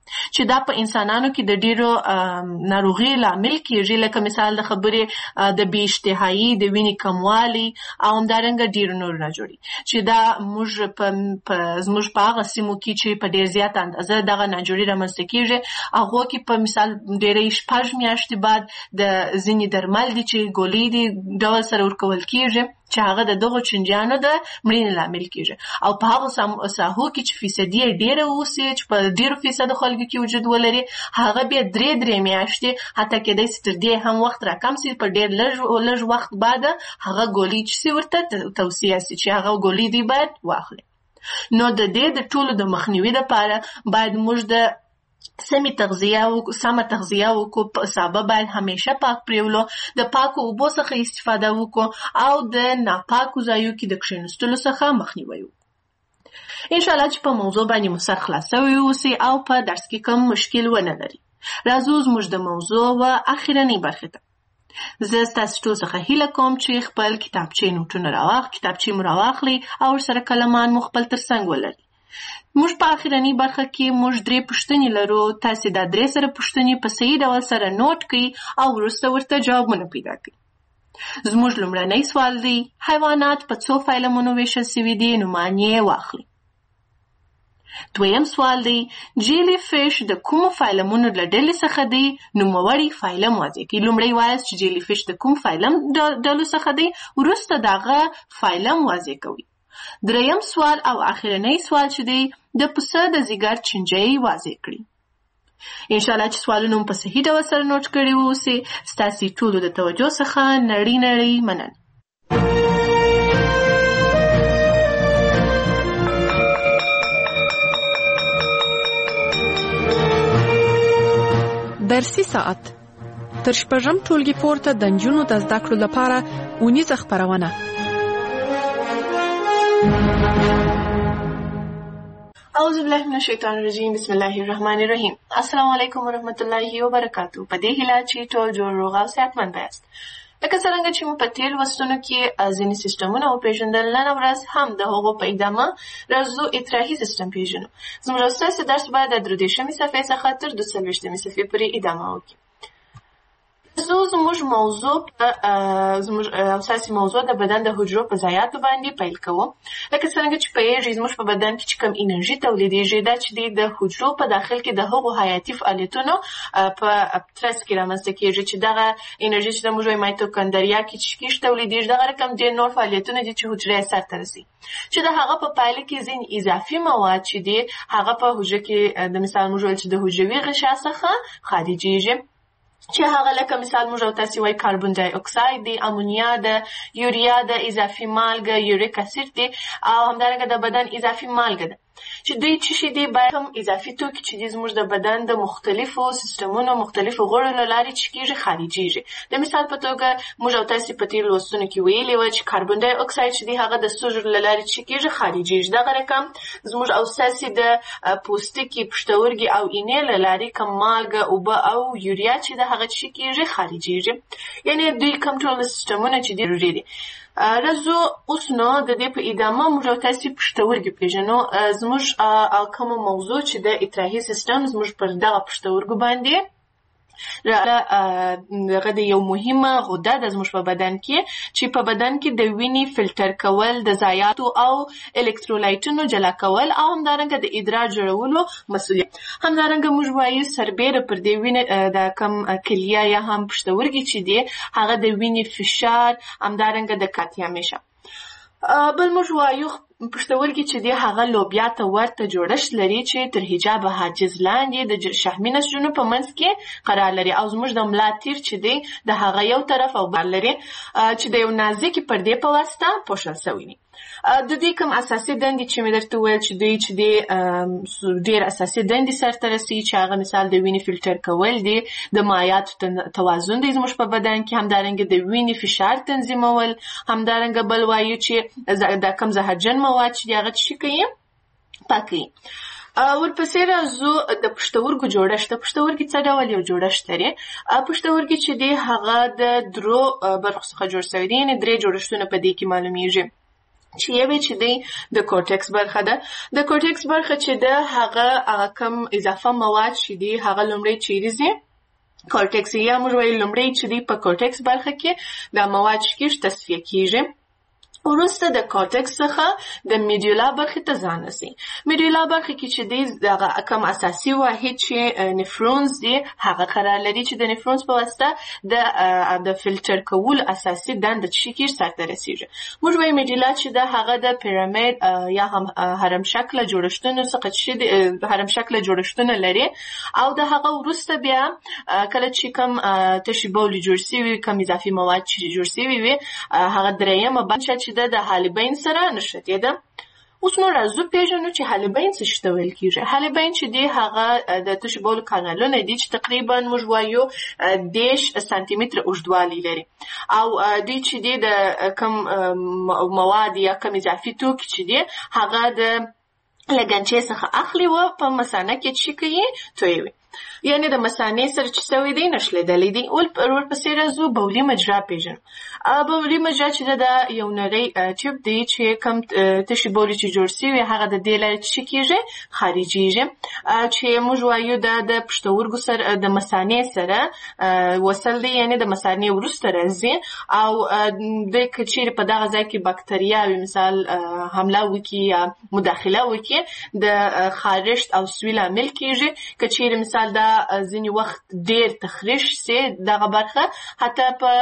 چې دا په انسانانو کې د ډیرو ناروغي لامل کیږي، لکه مثال د خبرې د بې اشتهایي، د وینې کموالي او همدارنګه ډیرو نور نه جوړي، چې دا زموږ په هغه سیمو کې چې په ډیر زیات اندازه دغه ناجوړي رامنځته کیږي، هغو کې په مثال ډیرې 6 میاشتې بعد د ځینې درمل دي چې ګولۍ دي ډول سره ورکول کیږي، چې هغه د دغو چینجیانو د مړینې لامل کیږي. او په هغو ساحو کې چې فیصدي یې ډیره اوسي، چې په ډیرو فیصدو خلکو کې وجود ولري، هغه بیا 3 میاشتې حتی کېدای شي تر دې هم وخت راکم سي، په ډیر لږ وخت بعد هغه ګولۍ چې سي ورته توصیه سي چې هغه ګولۍ دی باید واخلي. نو د دې د ټولو د مخنیوي لپاره باید موږ د سمه تغذیه وکړو، سابه باید همیشه پاک پریولو، د پاکو اوبو څخه استفاده وکړو او د ناپاکو ځایو کې د کښېنستلو څخه مخنیوي وکړو. انشاءالله چې په موضوع باندې مو سر خلاصوي اوسي او په درس کې کوم مشکل ونه لري. راځو زموږ د موضوع و اخرنۍ برخې ته. زه ستاسو ټول څخه هیله کوم چې خپل کتابچې مو راواخلئ او ورسره کلمان مو خپل ترڅنګ ولرئ. موږ په اخرنۍ برخه کې موږ 3 پوښتنې لرو. تاسې دا 3 سره پوښتنې په صحیح ډول سره نوٹ کړئ او وروسته ورته جوابونه پیدا کړئ. زموږ لومړنی سوال دی: حیوانات په څو فایلمونو ویشل شوي دي؟ نومان یې واخلئ. دویم سوال دی: جیلی فیش د کومو فایلمونو له ډلې څخه دی؟ نوموړی فایلم واضح کړئ. لومړی وایاست چې جیلی فیش د کوم فایلم ډلو څخه دی، وروسته دغه فایلم واضح کوئ. دریم سوال او اخرنۍ سوال چې دی: د پسه د ځیګر چینجی واضح کړئ. انشاءالله چې سوالونه مو په صحیح ډول سره نوٹ کړي واوسي. ستاسې ټولو د توجه څخه نړۍ مننه. درسي ساعت تر 6 ټولګي پورته د نجونو د زده کړو لپاره اونیزه خپرونه. اعوذ بالله من الشیطان الرجیم، بسم الله الرحمن الرحیم. السلام علیکم ورحمت الله وبرکاتو. په دې هیله چې ټول جوړ روغ او صحتمند یاست. لکه څرنګه چې مو په تیر لوستونو کې ځینې سیسټمونه وپېژندل، نن ورځ هم د هغو په ادامه راځو اطراحي سیسټم پېژنو. زموږ او ستاسې درس باید د 33 صفحې څخه تر 42 صفحې پورې ادامه وکړي. زموږ موضوع اساسي موضوع د بدن د حجرو په ضایعاتو باندې پیل کوو. لکه څنګه چې پوهیږئ زموږ په بدن کې چې کوم انرژي تولیدېږي، دا چې د حجرو په داخل کې د هغو حیاتي فعالیتونو په ترڅ کې رامنځته کېږي، چې دغه انرژي چې د موږ مایتوکندریا کې چې تولیدېږي، دغه رقم ډېر نور فعالیتونه دي چې حجره یې سرته رسي، چې د هغه په پایله کې ځینې اضافي مواد چې دي هغه په حجره کې د مثال موږ ویل چې د حجروي غشا څخه خارجېږي، چې هغه لکه مثال موږ او تاسې وایي کاربن ډای اکساید دی، امونیا ده، یوریا ده، اضافي مالګه یوریک اسید دی، او همدارنګه د بدن اضافي مالګه ده، چې دوی څه شي دي باید هم اضافي توکي چې دي زموږ د بدن د مختلفو سیستمونو مختلفو غړو له لارې چې کېږي خارجېږي. د مثال په توګه موږ او تاسې په تېرو لوستونو کې ویلي وه چې کاربن ډای اکساید چې دی هغه د سږو له لارې چې کېږي خارجېږي. دغه رقم زموږ او ستاسې د پوستکي، پښتورګي او اینې له لارې کوم مالګه، اوبه او یوریا چې د هغه چې کېږي خارجېږي. یعنې دوی کوم ټول سیستمونه چې دي ضروري دي. راځو اوس نو د دې په ادامه موږ او تاسې پښتورګي پېژنو. زموږ کومه موضوع چې د اطراحي سیستم زموږ پر دغه پښتورګو باندې دغه د یو مهمه غده ده زموږ په بدن کې، چې په بدن کې د وینې فلټر کول، د ضایعاتو او الکترولایټونو جلا کول او همدارنګه د ادرار جوړولو مسؤلیت. همدارنګه موږ وایو سربیره پر دې وینې د کم کلیه یا هم پښتورګي چې دی هغه د وینې فشار، همدارنګه د کاتیامیشه. بل موږ وایو پښتورګي چې دی هغه لوبیا ته ورته جوړښت لري چې تر حجاب حاجز لاندې د شحمي نسجونو په منځ کې قرار لري، او زموږ د ملا تیر چې دی د هغه یو طرف او بل لري چې د یو نازکې پردې په واسطه پوښل شوی دي. د دې کوم اساسي دندې چې مې درته وویل چې دوی چې دی ډېر اساسي دندې سرته رسوي، چې هغه مثال د وینې فلټر کول دي، د مایعاتو توازن دی زموږ په بدن کې، همدارنګه د وینې فشار تنظیمول، همدارنګه بل وایو چې د کوم زهرجن مواد چې هغه څه کوي پاکوي. ورپسې راځو د پښتورګو جوړښت. د پښتورګي څه ډول یو جوړښت لري؟ پښتورګي چې دی هغه د درو برخو څخه جوړ شوی دی، یعنې 3 جوړښتونه په دې کې معلومیږي. چې یوه چې دی د کورټکس برخه ده. د کورټکس برخه چې ده هغه کم اضافه مواد چې دي هغه لومړی چیرې ځي کورټکس یا موږ وایو لومړی چې دی په کورټکس برخه کې دا مواد شکیش تصفیه کیږي. وروسته د کورټکس څخه د میډیولا برخې ته ځان رسي. میډیولا برخه کې چې دی دغه کم اساسي واحد چې نفرونز دی هغه قرار لري چې د نفرونز په واسطه د فلټر کول اساسي دنده چې کیږي سرته رسیږي. موږ وایو میډیولا چې د هغه د پیرامید یا هم هرم شکل جوړښتونو څخه چې هرم شکل جوړښتونه لري او د هغه وروسته بیا کله چې کم تشی بول جوړ شوی کم اضافي مواد چې جوړ شوی وي هغه دریمه برخه چې د حالبین سره نښتې ده. اوس نو راځو پیژنو چې حالبین څه شته ویل کیږي. حالبین چې دی هغه د تشی بول کانالونه دي چې تقریبا موږ وایو 10 سانتي متر اوږدوالی لري او دوی چې دی د کم مواد یا کم اضافي توکي چې دی هغه د لګنچې څخه اخلي و په مثانه کې چې کوي تویوي یعنی د مثانې سره چې سوي دی نشلیدلې دي. ورپسې راځو بولي مجرا پیژنو. بولي مجرا چې دا یو نری ټیوب دی چې کم تشی بولي چې جوړ شوی هغه د دې لارې چې کیږي خارجيږي چې موږ وایو د پښتورګو سره د مثانې سره وصل دی یعنی د مثانې وروسته راځي او د کچیر په دغه ځای کې باکتریاوي مثال حمله وکي یا مداخله وکي د خارښت او سویل عامل کیږي. کچیر مثال دا ځینې وخت ډیر تخریش سي دغه برخه حتی په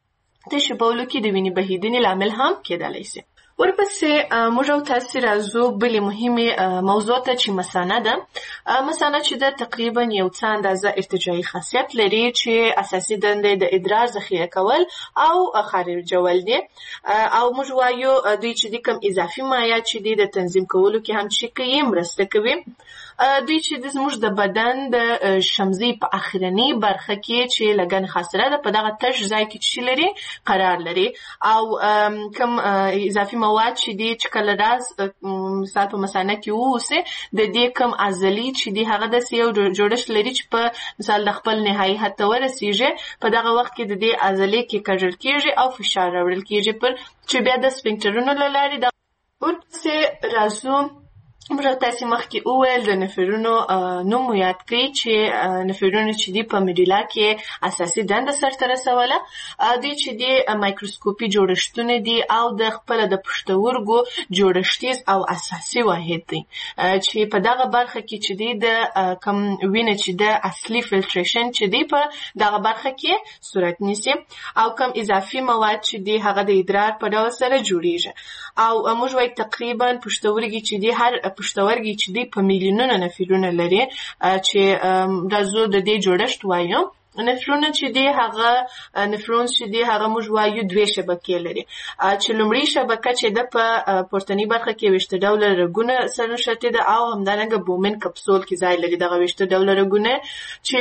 تشی بولو کې د وینې بهیدنې لامل هم کېدلی سي. ورپسې موږ او تاسو راځو بلې مهمه موضوع ته چې مثانه ده. مثانه چې د تقریبا یو څه اندازه ارتجاعي خاصیت لري چې اساسي دنده د ادرار ذخیره کول او خارجول دي او موږ وایو دوی چې د کم اضافي مایع چې د تنظیم کولو کې هم چې کوي مرسته کوي. دوی چې د زموږ د بدن د شمزي په اخرنی برخه کې چې لګن خاصره ده په دغه تش ځای کې چې لري قرار لري او کم اضافي مواد چې دي چې کله راز مثال په مثانه کې ووسه د دې کم عضلي چې دي هغه د یو جوړښت لري چې په مثال د خپل نهایي حد ته ورسیږي په دغه وخت کې د دې عضلې کې کجل کېږي او فشار راوړل کېږي پر چې بیا د سفنکټرونو لارې د ورپسې راځو. موږ تاسو مخکې وویل د نفرونو نوم یاد کړئ چې نفرونو چې دی په میډیلا کې اساسي دنده سرته رسوله دوی چې دی مایکروسکوپي جوړښتونه دي او د خپل د پښتورګو جوړښتیز او اساسي واحد دی چې په دغه برخه کې چې دی د کم وینه چې د اصلي فلټریشن چې دی په دغه برخه کې صورت نیسي او کم اضافي مواد چې دی هغه د ادرار په ډول سره جوړیږي او موږ وایو تقریبا پښتورګي چې دی هر پښتورګي چې دی په میلیونونو نفرونه لري چې راځو د دې جوړښت وایو. نفرونه چې دی هغه نفرونز چې دی هغه موږ وایو دوه شبکې لري چې لومړی شبکه چې د په پورتنی برخه کې وشته ډول رګونه سره نښتې ده او همدارنګه بومن کپسول کې ځای لري دغه وشته ډول رګونه چې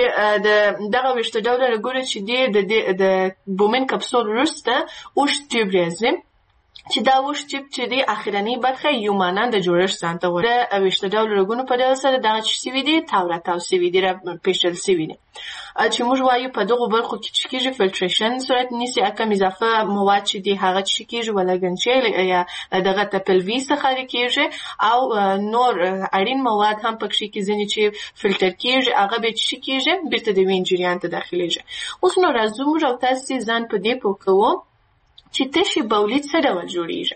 دغه وشته ډول رګونه چې دی د بومن کپسول وروسته اوش ټیوب راځي چې دا وښ چې دی اخرنی برخه یو مانند جوړښت ځانته وره وشته ډول رګونو په ډول سره دغه چې سوي دي تاوراتاو سوي دي را پیشل سوي دي چې موږ وایو په دغه برخو کې چې کېږي فلټریشن صورت نیسي کم اضافه مواد چې دی هغه چې کېږي ولګنچې یا دغه تپلوي څخه کېږي او نور اړین مواد هم پکې کې ځینې چې فلټر کېږي هغه به چې کېږي بیرته د وین جریان ته داخليږي. اوس نو راځو موږ او تاسو ځان په دې پوښتنه چې تشی بولید څه ډول جوړیږي.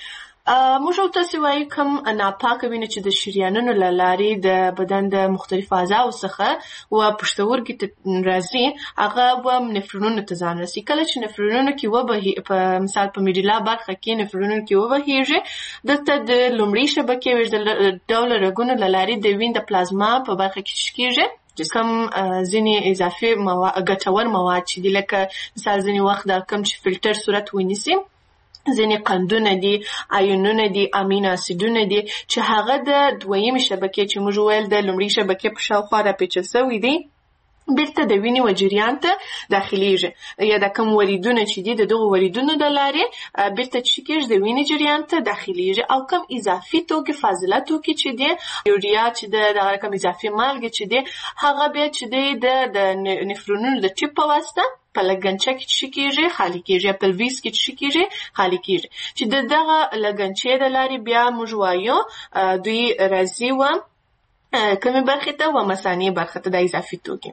موږ او تاسو وایو کوم ناپاکه وینه چې د شریانونو لارې د بدن د مختلفو اعضاء څخه او پښتورګي ته راځي هغه و نفرونو ته ځان رسي. کله چې نفرونو کې وبهي په مثال په میډیلا برخه کې نفرونو کې وبهيږي دلته د لومړي شبکې ډول رګونو لارې د وین د پلازما په برخه کې شکیږي چې کوم ځینې اضافي ګټور مواد چې دي لکه مثال ځینې وخت دا کوم چې فلټر صورت ونیسي ځینې قندونه دي آیونونه دي امینو اسیدونه دي چې هغه د دویمې شبکې چې موږ ویل د لومړۍ شبکې په شاوخوا راپیچل شوي دي بیرته د وینې و جریان ته داخلیږي یا د کوم وریدونه چې دي د دغو وریدونو د لارې بیرته چې کېږي د وینې جریان ته داخلیږي او کوم اضافي توکي فاضله توکي چې دي یوریا چې د کوم اضافي مالګې چې دي هغه بیا چې دی د نفرونونو د ټیپ په واسطه په لګنچه کې چې کېږي خالي کېږي په پلویس کې چې کېږي خالي کېږي چې دغه لګنچې د لارې بیا موږ وایو دوی راځي و کومې برخې ته و مثانې برخې ته د اضافي توکي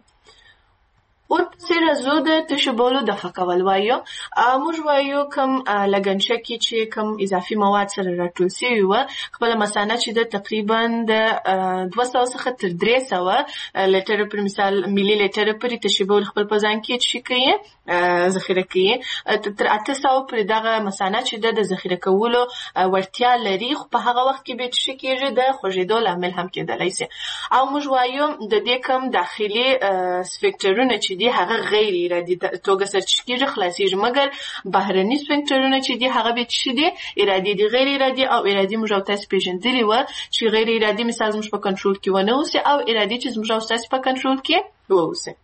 ورپسې راځو د تشو بولو دفع کول وایو موږ وایو کوم لګنچه کې چې کوم اضافي مواد سره راټول شوي وه خپله مثانه چې د تقریبا د 200 څخه تر 300 لیټره پر مثال ملي لیټره پورې تشو بول خپل په ځان کې چې کوي ذخیره کوي تر 800 پورې دغه مثانه چې د ذخیره کولو وړتیا لري خو په هغه وخت کې به چې کېږي د خوږېدو لامل هم کېدلی شي او موږ وایو د دې کوم داخلي سفنکټرونه چې دي هغه غیر ارادي توګه سرچ کېږي خلاصېږي مګر بهرني سفنکټرونه چې دي هغه به چې دي ارادي دي غیر ارادي او ارادي موږ او تاسو پېژندلي وه چې غیر ارادي مثال زموږ په کنټرول کې ونه اوسي او ارادي چې زموږ او تاسو په کنټرول کې واوسي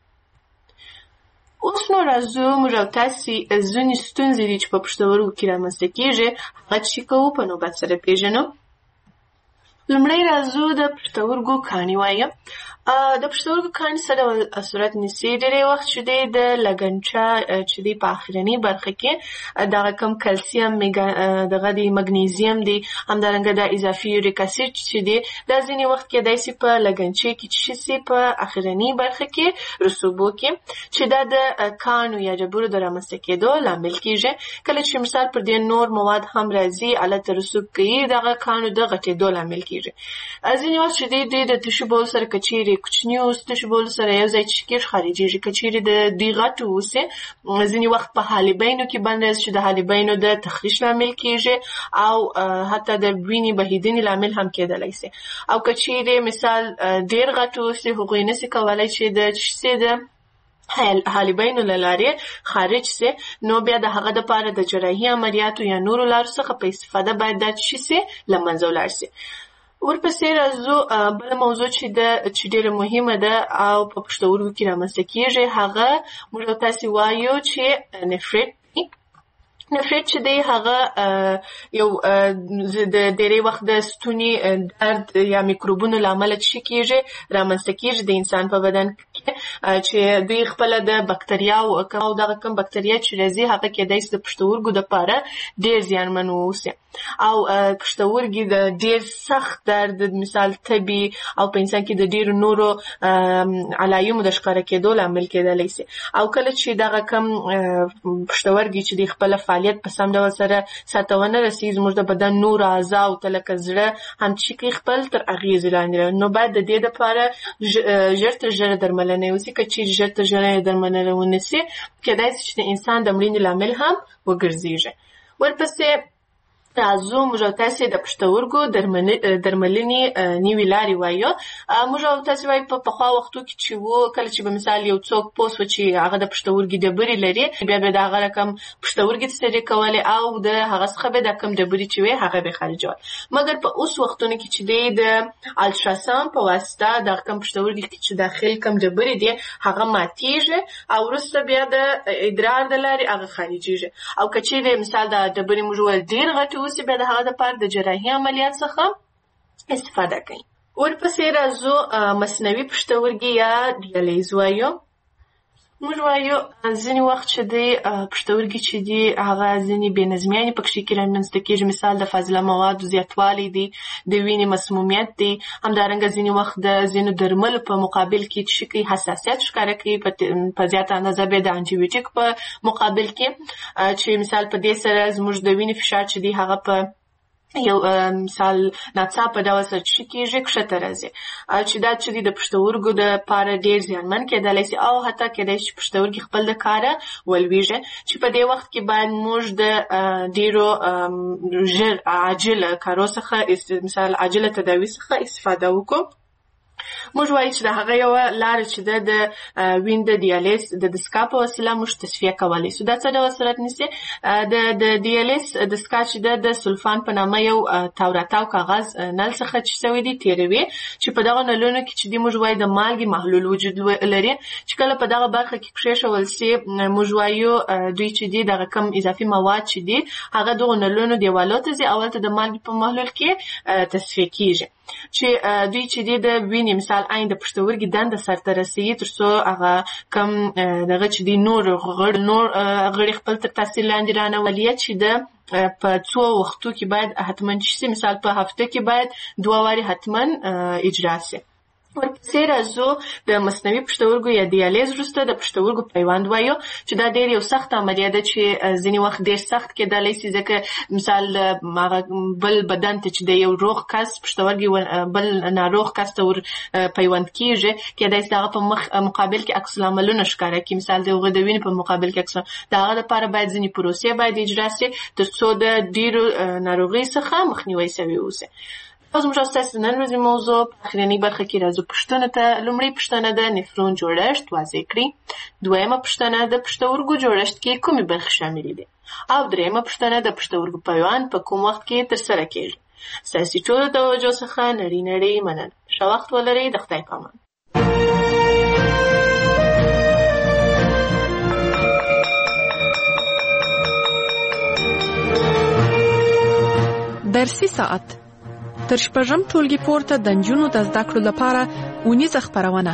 اوس نو راځو موږ او تاسې ځینې ستونزې دي چې په پښتورګو کې رامنځته کېږي هغه چې کوو په نوبت سره پېژنو لومړی راځو د پښتورګو کاڼي وایم د پښتورګو کاڼي څه ډول صورت نیسي ډېری وخت چې دی د لګنچه چې دی په آخرنۍ برخه کې دغه کم کلسیم دغه دی مګنیزیم دی همدارنګه د اضافي یوریک اسید چې دی دا ځینې وخت کېدای سي په لګنچې کې چې سي په آخرنۍ برخه کې رسوبو کې چې دا د کاڼو یا ډبرو د رامنځته کېدو لامل کېږي کله چې مثال پر دې نور مواد هم راځي الته رسوب کوي دغه کاڼو د غټېدو لامل کېږي ځینې وخت چې دی د تشو بول سره که چیرې کوچني اوس تشو بول سره یو ځای چې کېږي خارجېږي که چیرې د دوی غټ اوسي ځینې وخت په حالبینو کې بند راځي چې د حالبینو د تخریش لامل کېږي او حتی د وینې بهیدنې لامل هم کېدلی سي او که چیرې مثال ډېر غټ اوسي هغوی نسي کولی چې د حالبینو له لارې خارج سي نو بیا د هغه دپاره د جراحي عملیاتو یا نورو لارو څخه په استفاده باید دا چې سي له منځه ولاړ سي ورپسې راځو بله موضوع چې ډېره مهمه ده او په پښتورګو کې رامنځته کېږي هغه موږ تاسې وایو چې نفریت نفریت چې دی هغه یو د ډېری وخت د ستوني درد یا میکروبونو له امله چې کېږي رامنځته کېږي د انسان په بدن کې چې دوی خپله د بکتریاو او دغه کوم بکتریا چې راځي هغه کېدای شي د پښتورګو دپاره ډېر زیانمن واوسي او پښتورګي د ډېر سخت درد مثال تبي او په انسان کې د ډېرو نورو علایمو د ښکاره کېدو لامل کېدلی شي او کله چې دغه کم پښتورګي چې د خپله فعالیت په سم ډول سره سرته ونه رسي زموږ د بدن نور اعضاو ته لکه زړه هم چې کوي خپل تر اغېزې لاندې نو باید د دې دپاره ژر تر ژره درملنه وسي که چیرې ژر تر ژره درملنه ونه سي کېدای شي چې د انسان د مړینې لامل هم وګرځېږي ورپسې راځو موږ او تاسې د پښتورګو درملنې نوې لارې وایو موږ او تاسې وایو په پخوا وختو کې چې وو کله چې به مثال یو څوک پوه سو چې هغه د پښتورګي ډبرې لري بیا به د هغه رقم پښتورګي تسرې کولې او د هغه څخه به د کوم ډبرې چې وي هغه به خارجول مګر په اوس وختونو کې چې دی د الټراساوند په واسطه د کوم پښتورګي کې چې داخل کوم ډبرې دي هغه ماتېږي او وروسته بیا د ادرار د لارې هغه خارجېږي او که چیرې مثال د ډبرې موږ وویل ډېر غټې اوسي بیا د هغه دپاره د جراحي عملیات څخه استفاده کوي ورپسې راځو مصنوعي پښتورګي یا ډیالیز وایو موږ وایو ځینې وخت چې دی پښتورګي چې دي هغه ځینې بې نظمیانې پکښې کې رامنځته کېږي مثال د فاضله موادو زیاتوالی دی د وینې مسمومیت دی همدارنګه ځینې وخت د ځینو درملو په مقابل کې چې کوي حساسیت ښکاره کوي په زیاته اندازه بیا د انټي بیوټیک په مقابل کې چې مثال په دې سره زموږ د وینې فشار چې دی هغه په یو مثال ناڅاپه ډول سره چې کېږي کښته راځي چې دا چې د پښتورګو دپاره ډېر زیانمن کېدلی شي او حتی کېدای شي پښتورګي خپل د کاره ولویږي چې په دې وخت کې باید موږ د ډېرو ژر عاجله کارو څخه مثال عاجله تداوي څخه استفاده وکړو موږ وایو چې د هغه یو لار چې د وین د دیالیز د دسکا په وسیله موږ تصفیه کولی سو. دا څه ډول صورت نیسي؟ د دیالیز دسکا چې د سلفان په نامه یو تاوراتاو کاغذ نل څخه چې سوی دی تیروي چې په دغه نلونو کې چې دی موږ وایو د مالګې محلول وجود لري چې کله په دغه برخه کې کښېښول سي موږ وایو دوی چې دی دغه کم اضافي مواد چې دی هغه دغه نلونو دیوالو ته ځي او هلته د مالګې په محلول کې تصفیه کیږي چې دوی چې دی د وینې مثال عین د پښتورګي دنده سرته رسوي تر څو هغه کم دغه چې دی نور غړي خپل تر تاثیر لاندې رانولي چې د په څو وختو کې باید حتما شي مثال په هفته کې باید 2 واري حتما اجرا شي. ورپسې راځو د مصنوعي پښتورګو یا دیالیز وروسته د پښتورګو پیوند وایو چې دا ډېر یو سخت عملیه ده چې ځینې وخت ډېر سخت کېدلی شي ځکه مثال بل بدن ته چې د یو روغ کس پښتورګي بل ناروغ کس ته ور پیوند کېږي کېدای شي د هغه په مقابل کې عکس العملونه ښکاره کړي مثال د هغه د وینې په مقابل کې عکس د هغه لپاره باید ځینې پروسې باید اجرا شي تر څو د ډېرو ناروغۍ څخه مخنیوی شوی اوسي. اوس موږ تاسو نن ورځې موضوع په اخرنۍ برخه کې راځو پوښتنه ته. لومړی پوښتنه د نفرون جوړښت واضح کړئ. دویمه پوښتنه د پښتورګو جوړښت کې کومې برخې شاملې دي او دریمه پوښتنه د پښتورګو پیوند په کوم وخت کې ترسره کیږي. ستاسو ټولو توجه څخه نړۍ مننه. ښه وخت ولرئ. د خدای په امان. درسي ساعت تر شپږم ټولګي پورته د نجونو د زده کړو لپاره اونیزه خپرونه.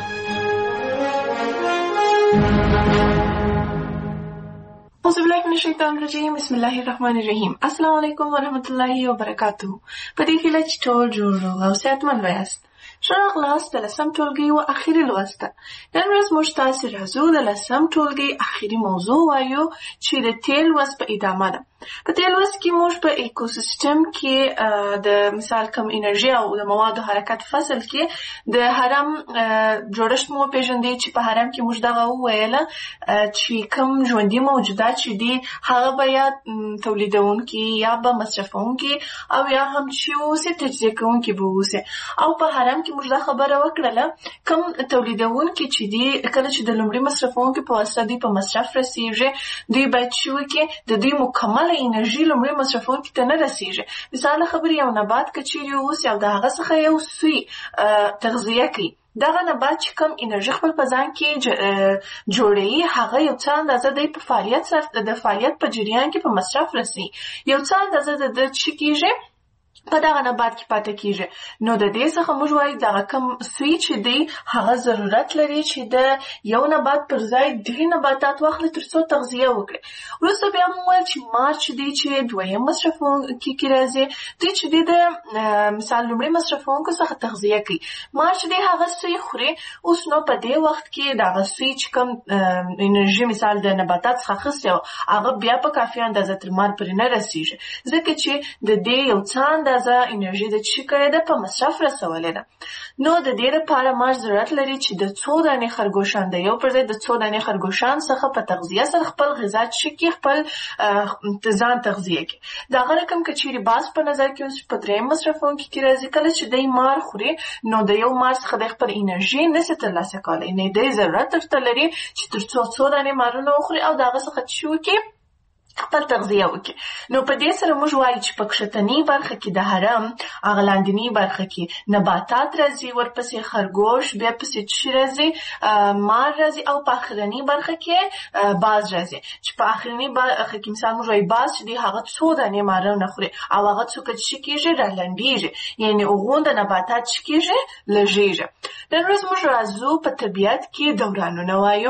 أعوذ بالله من الشیطان الرجیم. بسم الله الرحمن الرحیم. السلام علیکم ورحمۃ اللہ وبرکاتہ. په دې کې چې ټول جوړ او صحتمند وایاست. ښه راغلاست د 10م ټولګي او اخیری لوست ته. نن ورځ موږ تاسو راځو د 10م ټولګي اخیری موضوع وایو چې د تیل وس په ادامه ده. په تیل وس کې موږ په ایکوسیستم کې د مثال کم انرژي او د موادو حرکت فصل کې د هرم جوړښت مو پیژندې چې په هرم کې موږ دغه وویل چې کم ژوندي موجودات چې دي هغه به یا تولیدونکي یا به مصرفونکي او یا هم چې اوسې تجزیه کوونکي به اوسې. او په هرم کې موږ دا خبره وکړله کم تولیدونکي چې دي کله چې د لومړي مصرفونکي په واسطه دوی په مصرف رسیږي دوی باید چې وکړي د دوی مکمله انرژي لومړي مصرفونکي ته نه رسیږي. مثال خبرې یو نبات که چیرې اوسي او د هغه څخه یو سوی تغذیه کوي دغه نبات چې کم انرژي خپل په ځان کې جوړوي هغه یو څه اندازه د فعالیت په جریان کې په مصرف رسي یو څه اندازه د چې کېږي په دغه نبات کې پاتې کېږي. نو د دې څخه موږ وایو دغه کم سوی چې دی هغه ضرورت لري چې د یو نبات پر ځای ډېر نباتات واخلي تر څو تغذیه وکړي. وروسته بیا موږ ویل چې مار چې دی چې دویم مصرفونکي کې راځي دوی چې دی د مثال لومړي مصرفونکو څخه تغذیه کوي. مار چې دی هغه سوی خوري. اوس نو په دې وخت کې دغه سوی چې کم انرژي مثال د نباتات څخه اخیستې هغه بیا په کافي اندازه تر مار پورې نه رسیږي ځکه چې د دې یو څه انرژي د چې کړې ده په مصرف رسولې ده. نو د دې لپاره ماش ضرورت لري چې د څو دانې خرګوشان د یو پر ځای د څو دانې خرګوشان څخه په تغذیه سره خپل غذا چې کې خپل ځان تغذیه کوي. دغه رقم که چیرې باز په نظر کې اوس په دریم مصرفونکي کې راځي کله چې دی مار خوري نو د یو مار څخه د خپل انرژي نشي ترلاسه کولی نه دی ضرورت ورته لري چې تر څو دانې مارونه وخوري او دغه څخه چې وکړي خپل تغذیه وکړي. نو په دې سره موږ وایو چې په کښتنۍ برخه کې د هرم هغه لاندنۍ برخه کې نباتات راځي ورپسې خرګوش بیا پسې چې راځي مار راځي او په اخرنۍ برخه کې باز راځي چې په اخرنۍ برخه کې مثال موږ وایو باز چې دی هغه څو دانې مارونه خوري او هغه څوک چې کېږي رالنډېږي یعنې هغو د نباتات چې کېږي لږېږي. نن ورځ موږ راځو په طبیعت کې دورانونه وایو.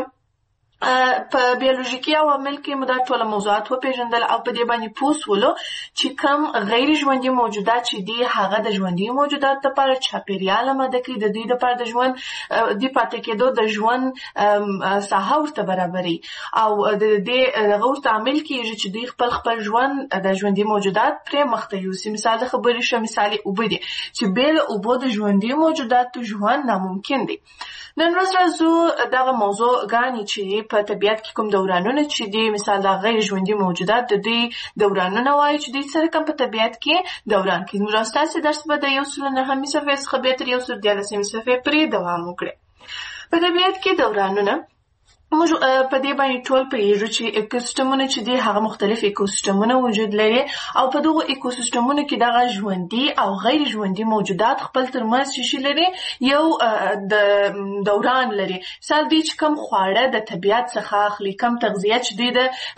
په بیولوژیکي عوامل کې موږ دا ټول موضوعات وپېژندل او په دې باندې پوه شولو چې کم غیر ژوندي موجودات چې دي هغه د ژوندي موجوداتو لپاره چاپېریال آماده کوي د دوی لپاره د ژوند د پاتې کېدو د ژوند ساحه ورته برابروي او د دې هغه ورته عامل کېږي چې دوی خپل ژوند د ژوندي موجودات پرې مخته یوسي. مثال د خبرې شه مثال اوبه دي چې بې له اوبو د ژوندي موجوداتو ژوند ناممکن دی. نن ورځ راځو دغه موضوع ګانې چې په طبیعت کې کوم دورانونه چې دي مثال د غیر ژوندي موجودات د دې دورانونه وایي چې دوی سره کوم په طبیعت کې دوران کې موږ تاسو درس به د 109 صفحې څخه به تر 114 صفحې پورې دوام وکړي. په طبیعت کې دورانونه موږ په دې باندې ټول پوهیږو چې ایکوسیستمونه چې دي هغه مختلف ایکوسیستمونه وجود لري او په دغه ایکوسیستمونو کې دغه ژوندي او غیر ژوندي موجودات خپل ترمنځ شي لري یو د دوران لري. مثال دی چې کوم خواړه د طبیعت څخه اخلي کوم تغذیه چې دی د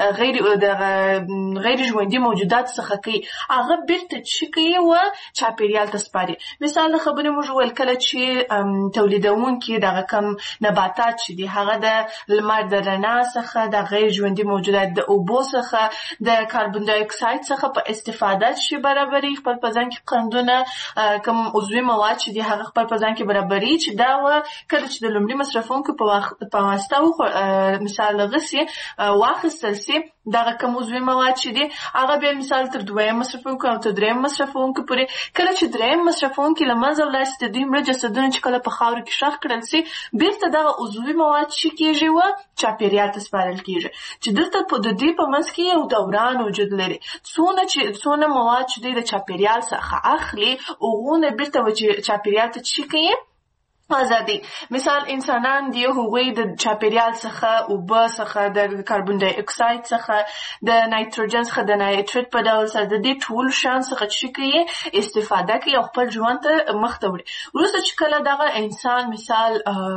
غیر ژوندي موجودات څخه کوي هغه بیرته چې کوي و چاپیریال ته سپاري. مثال د خبرې موږ ول کله چې تولیدونکي دغه کوم نباتات چې دي هغه د لمر د رڼا څخه د غیر ژوندي موجودات د اوبو څخه د کاربن ډای اکساید څخه په استفاده شي برابري خپل په ځان کې قندونه کوم عضوي مواد چې دي هغه خپل په ځان کې برابري چې دا و کله چې د لومړي مصرفونکو په واسطه مثال لغسي واخیستل سي دغه کوم عضوي مواد چې دي هغه به مثال تر دویم مصرفونکو او تر دریم مصرفونکو پورې کله چې دریم مصرفونکو لمنځه ولاړ سي د دوی مړه جسدونه چې کله په خاورو کې ښخ کړل سي بیرته دغه عضوي مواد چې کېږي و چاپیریال ته سپارل کېږي چې دلته په د دې په منځ کې یو دوران وجود لري. څونه مواد چې د چاپیریال څخه اخلي هغونه بیرته چاپیریال ته چې کوي ازادي. مثال انسانان دی هغوی د چاپیریال څخه اوبه څخه د کاربن ډای اکساید څخه د نایتروجن څخه د نایتریت په ډول سره د دې ټول شان څخه چې کوي استفاده کوي او خپل ژوند ته مخ ته وړي. وروسته چې کله دغه انسان مثال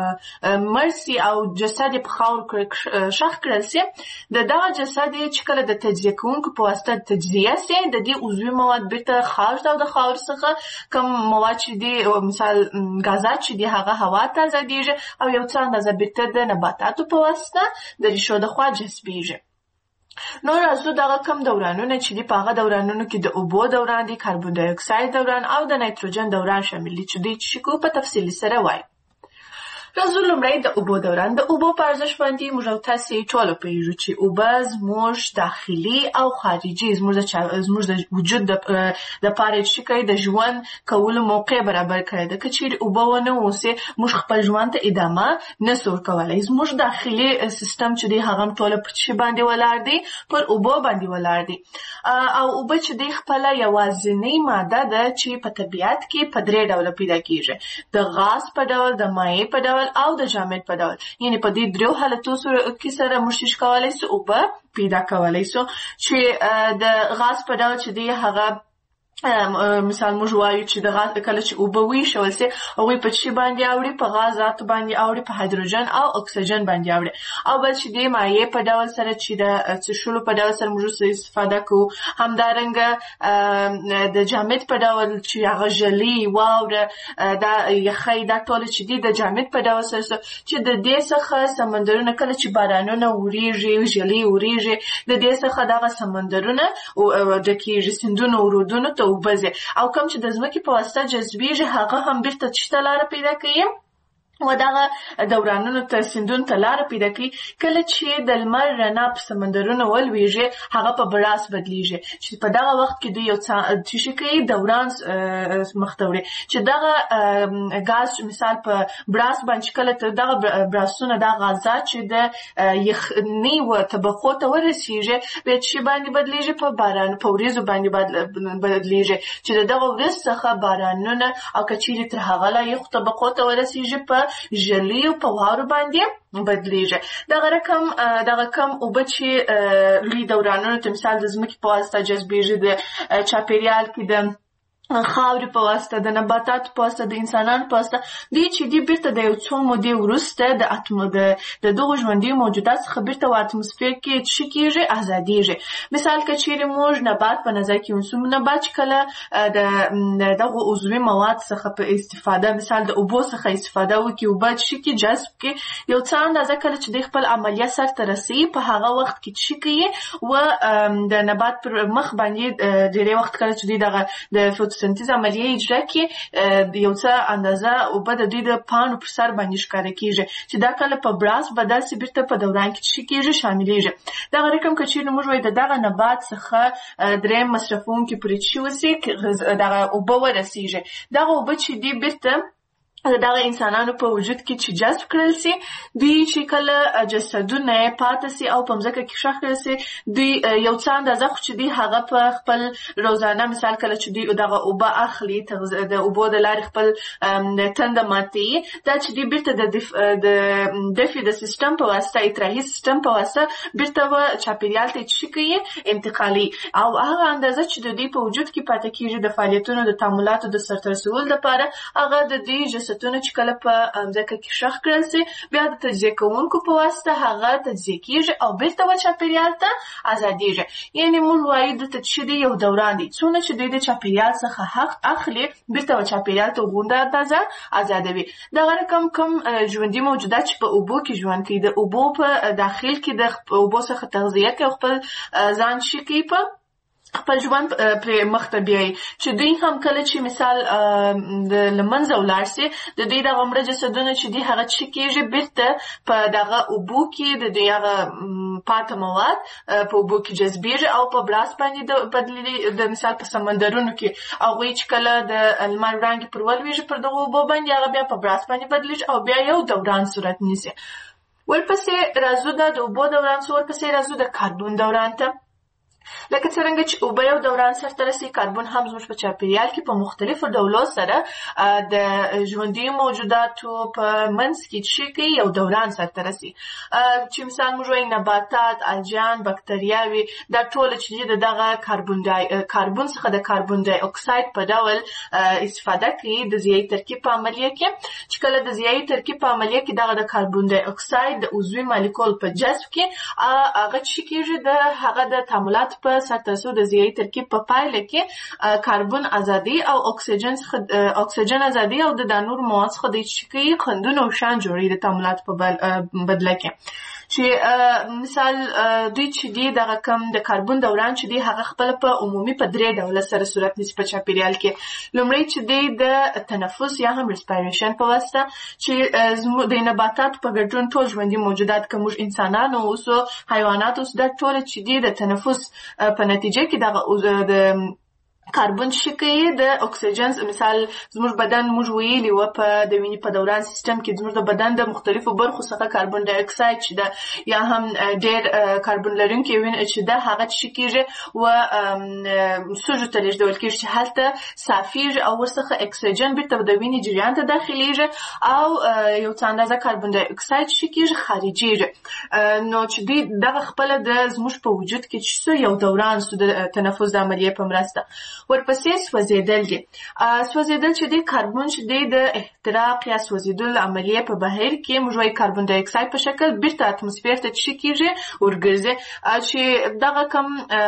مرسي او جسد په خاور شخ کړل سي دغه جسد چې کله د تجزیه کوونکو په واسطه تجزیه سي د دې عضوي مواد بیرته خارج او د خاور څخه کوم مواد چې دي مثال غازات چې دي هغه هوا ته ازادېږي او یو څه اندازه بیرته د نباتاتو په واسطه د ریښو د خوا جذبېږي. نو راځو دغه کم دورانونه چې دي په هغه دورانونو کې د اوبو دوران دي کاربن ډای اکساید دوران او د نایتروجن دوران شامل دي چې دوی چې کو په تفصیل سره وایي. راځو لومړی د اوبو دوران. د اوبو په ارزښت باندې موږ تاسو ټول پوهیږو چې اوبه زموږ داخلي او خارجي زموږ د وجود د پاره چې کوي د ژوند کولو موقع برابر کړي. د کچیر اوبه ونه اوسه موږ خپل ژوند ته ادامه نسو کولای. زموږ داخلي سیستم چې دی هغه ټول په چی باندې ولاړ دی پر اوبو باندې ولاړ دی او اوبه چې دی خپل یوازینی ماده ده چې په طبیعت کې په درې ډول پیدا کیږي. د غاز په ډول د مایع په ډول او د جامد په ډول یعنی په دې درو حالتو کې سره موږ کولای شو اوبه پیدا کولای شو چې د غاز په ډول چې دی هغه مثال موږ وایو چې د غاز کله چې اوبه وي شول سي او په چی باندې اوري په غازات باندې اوري په هایدروجن او اکسیجن باندې اوري او بل چې د مایع په ډول سره چې د څښلو په ډول سره موږ استفاده کوو همدارنګه د جامد په ډول چې هغه ژلي واوره دا یخي دا ټول چې د جامد په ډول سره چې د دې څخه سمندرونه کله چې بارانونه وریږي ژلي وریږي د دې څخه دغه سمندرونه او د کیږي سندونه ورودونه وبزه او کوم چې د ځمکې په واسطه جذبېږي هغه هم بیرته چته لار پیدا کوي و دغه دورانونو ته سندون ته لار پیدا کوي. کله چې د لمر رڼا په سمندرونو ولويږي هغه په براس بدلیږي چې په دغه وخت کې د یو څه کوي دوران مختوري چې دغه غاز مثال په براس باندې کله ته دغه براسونه د غازات چې د یخني و طبقو ته ورسیږي به چې باندې بدلیږي په باران په وريزو باندې بدلیږي چې دغه ورځ څخه بارانونه او کچېری تر هغه لا یو طبقو ته ورسیږي په ژلي او په واورو باندې بدلیږي. دغه کم اوبه چې لوی دورانونو ته مثال د ځمکې په واسطه جذبېږي د چاپیریال کې د خاورې په واسطه د نباتاتو په واسطه د انسانانو په واسطه دي چې دی بیرته د یو څو مودې وروسته د دغه ژوندي موجودات څخه بیرته په اتموسفیر کې چې کېږي ازادېږي. مثال که چیرې موږ نبات په نظر کې ونیسو نبات چې کله د دغه عضوي مواد څخه په استفاده مثال د اوبو څخه استفاده وکړي اوبه چې کې جذب کې یو څه اندازه کله چې د خپل عملیه سرته رسي په هغه وخت کې چې کوي و د نبات پر مخ باندې ډېری وخت کله چې دغه د سنتیز عملیه اجرا کې یو څه اندازه او په د دوی د پانو پر سر باندې ښکاره کیږي چې دا کله په براس بدل سي بیرته په دوران کې چې کیږي شاملېږي. دا رقم کې چې موږ وایو دغه نبات څخه درې مصرفون کې پرې چې وسی دغه او به ورسیږي دغه او به چې دی بیرته دغه انسانانو په وجود کې چې جذب کړل سي دوی چې کله جسدونه پاتې سي او په مځکه کې ښخ کړل سي دوی یو څه اندازه خو چې دوی هغه په خپل روزانه مثال کله چې دوی دغه اوبه اخلي د اوبو د لارې خپل تنده ماتوي دا چې دوی بیرته د دفع د سیستم په واسطه اطراحي سیستم په واسطه بیرته چاپیریال ته څه کوي انتقالي او هغه اندازه چې د دوی په وجود کې پاتې کیږي د فعالیتونو د تعاملاتو د سرته رسولو لپاره هغه د دوی ستونه چې کله په ځکه کې ښخ کړل سي بیا د تجزیه کوونکو په واسطه هغه تجزیه کیږي او بیرته چاپیریال ته ازادیږي یعنی موږ وایو د تجزیه یو دوران دی څونه چې د چاپیریال څخه حق اخلي بیرته چاپیریال ته غونډه اندازه ازادوي دغه رقم کوم ژوندۍ موجودات چې په اوبو کې ژوند کوي د اوبو په داخل کې د اوبو څخه تغذیه کوي خپل ځان شي کوي په خپل ژوند پر مخ ته بیایي چې دوی هم کله چې مثال د لمنځه ولاړ سي د دوی دغه مړه جسدونه چې دي هغه څه کېږي بیرته په دغه اوبو کې د دوی هغه پاته مواد په اوبو کې جذبېږي او په براس باندې بدلېږي د مثال په سمندرونو کې هغوی چې کله د لمر وړانګې پر ولوېږي پر دغه اوبو باندې هغه بیا په براس باندې بدلېږي او بیا یو دوران صورت نیسي ورپسې راځو د اوبو دوران ورپسې راځو د کاربون دوران ته لکه څنګه چې اوبه یو دوران سرته رسي کاربون هم زموږ په چاپیریال کې په مختلفو ډولو سره د ژوندۍ موجوداتو په منځ کې چې کوي یو دوران سرته رسي چې مثال موږ وایو نباتات الجان بکتریاوي دا ټول چې دغه کاربون څخه د کاربون ډای اکساید په ډول استفاده کوي د ضیایي ترکیب په عملیه کې چې کله د ضیایي ترکیب په عملیه کې دغه د کاربون ډای اکساید د عضوي مالیکول په جذب کې هغه چې کېږي د هغه د تعاملات په ساتلو د ضیایي ترکیب په پایله کې کاربون ازادي او اکسیجن ازادي او د نور مواد څخه د چکي خندونو شان جوړي د تعاملات په بدله کې چې مثال دوی چې دی دغه کم د کاربون دوران چې دی هغه خپل په عمومي په درې ډوله سره صورت نیسي په چاپیریال کې لومړی چې دی د تنفس یا هم ریسپایریشن په واسطه چې د نباتات په ګډون ټول ژوندي موجودات کوم انسانان او حیوانات اوس د ټول چې دی د تنفس په نتیجه کې دغه د کاربون شکې د اکسیجن مثال زموږ بدن موږ ویلي و په د وینې په دوران سیستم کې زموږ د بدن د مختلفو برخو څخه کاربون ډای اکساید چې د یا هم ډېر کاربون لرونکي وینه چې د هغه شکېږي و سوژو ته لیږدول کېږي چې هلته صافېږي او ورڅخه اکسیجن بیرته د وینې جریان ته داخلېږي او یو څه اندازه کاربون ډای اکساید شکېږي خارجېږي نو چې دوی دغه خپله د زموږ په وجود کې چې یو دوران سو د تنفس د عملیې په مرسته ورپسې سوځېدل دي سوځېدل چې دی کاربون چې دی د احتراق یا سوځېدل عملیې په بهیر کې موږ وایو کاربون ډای اکساید په شکل بیرته اتموسفیر ته چې کېږي ورګرځي چې دغه کم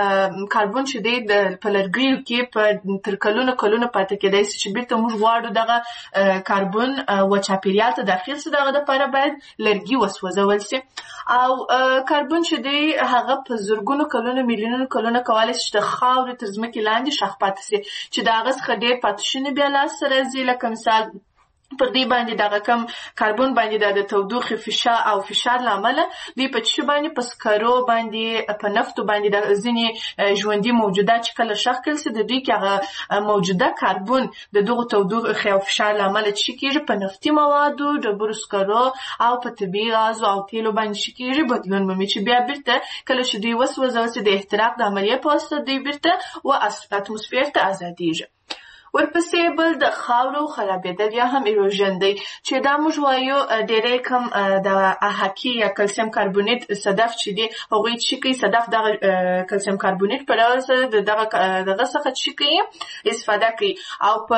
کاربون چې دی په لرګیو کې تر کلونو پاتې کېدای شي چې بیرته موږ غواړو دغه کاربون و چاپیریال ته داخل شي دغه لپاره باید لرګي وسوځول شي او کاربون چې دی هغه په زرګونو کلونو میلیونونو کلونو کولی شي د خاورې تر ځمکې لاندې ښخ پاتې شي چې د هغه څخه ډېر پاتې شوني بیا لاسته راځي لکه مثال پر دې باندې دغه کم کاربون باندې د تودوخې فشار له امله دوی په څه باندې په سکرو باندې په نفتو باندې د ځینې ژوندي موجودات چې کله ښخ کړل شي د دوی کې هغه موجوده کاربون د دغو تودوخې او فشار له امله چې کېږي په نفتي موادو ډبرو سکرو او په طبیعي غازو او تیلو باندې چې کېږي بدلون مومي چې بیا بیرته کله چې دوی وسوځول شي د احتراق د عملیې په واسطه دوی بیرته و اتموسفیر ته ازادېږي ورپسې بل د خاورو خرابېدل یا هم ایروژن دی چې دا موږ وایو ډېری کم د احاکي یا کلسیم کاربونیت صدف چې دی هغوی چې کوي صدف دغه کلسیم کاربونیت په ډول سره دغه څخه چې کوي استفاده کوي او په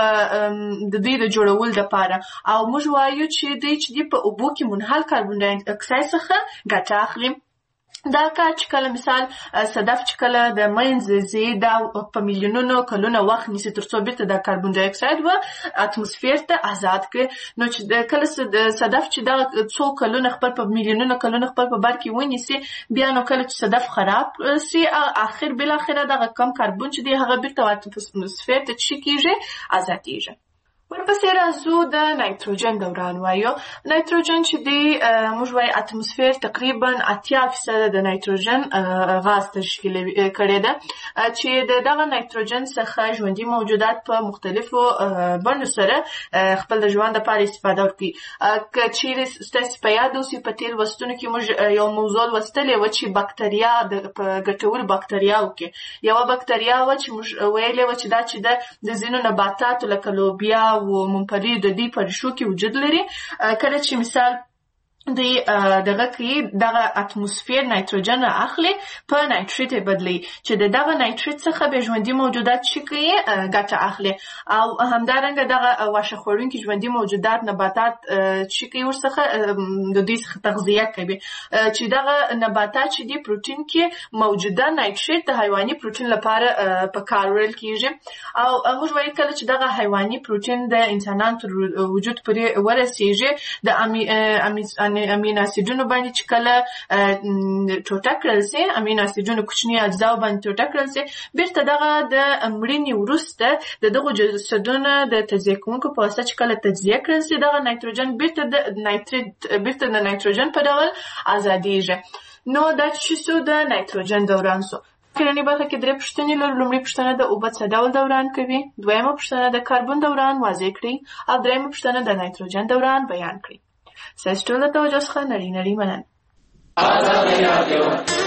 د دوی د جوړولو لپاره او موږ وایو چې دوی چې دی په اوبو کې منحل کاربون ډای اکساید څخه ګټه اخلي دا کار چې کله مثال صدف چې کله د منځه ځي دا په میلیونونو کلونه وخت نیسي تر څو بیرته د کاربون ډای اکساید و اتموسفیر ته آزاد کړي نو چې کله صدف چې دا څو کلونه خپل په میلیونونو کلونه خپل په بر کې ونیسي بیا نو کله چې صدف خراب سي اخر بل اخره دغه کم کاربون چې دی هغه بیرته اتموسفیر ته چې کېږي آزادېږي ورپسې راځو د نایتروجن دوران وایو. نایتروجن چې دی موږ وایو اتموسفیر تقریبا 80% د نایتروجن غاز تشکیل کړی ده چې دغه نایتروجن څخه ژوندي موجودات په مختلفو بڼو سره خپل د ژوند لپاره استفاده ورکوي. که چیرې ستاسې په یاد اوسي په تېر لوستونو کې موږ یو موضوع لوستلې وه چې بکتریا په ګټورو بکتریاوو کې یوه بکتریا وه چې موږ ویلې وه چې دا چې د ځینو نباتاتو لکه لوبیا و ممپلی د دې په ریښو کې وجود لري. کله چې مثال دوی دغه کوي دغه اتموسفیر نایتروجن اخلي په نایتریت بدلی چې دغه نایتریت څخه به ژوندي موجودات شي کوي ګټه اخلي او همدارنګه دغه واښه خوړونکي ژوندي موجودات نباتات چې کوي ورڅخه د دوی څخه تغذیه کوي چې دغه نباتات چې دی پروتین کې موجوده نایتریت د حیواني پروتین لپاره په کار وړل کیږي او موږ وایو کله چې دغه حیواني پروتین د انسانانو تر وجود پورې ورسیږي د امین اسیدونو باندې چې کله ټوټه کړل سي امین اسیدونو کوچني اجزاو باندې ټوټه کړل سي بیرته دغه د مړینې وروسته دغه جسدونه د تجزیه کوونکو په واسطه چې کله تجزیه کړل سي دغه نایتروجن بیرته د نایتروجن په ډول ازادیږي. نو دا چې څه د نایتروجن دوران سو کلنی برخه کې درې پوښتنې لرو. لومړی پوښتنه د اوبه څه ډول دوران کوي، دویمه پوښتنه د کاربن دوران واضح کړئ او دریمه پوښتنه د نایتروجن دوران بیان کړئ. ستاسو ټول د توجه څخه نړۍ مننه.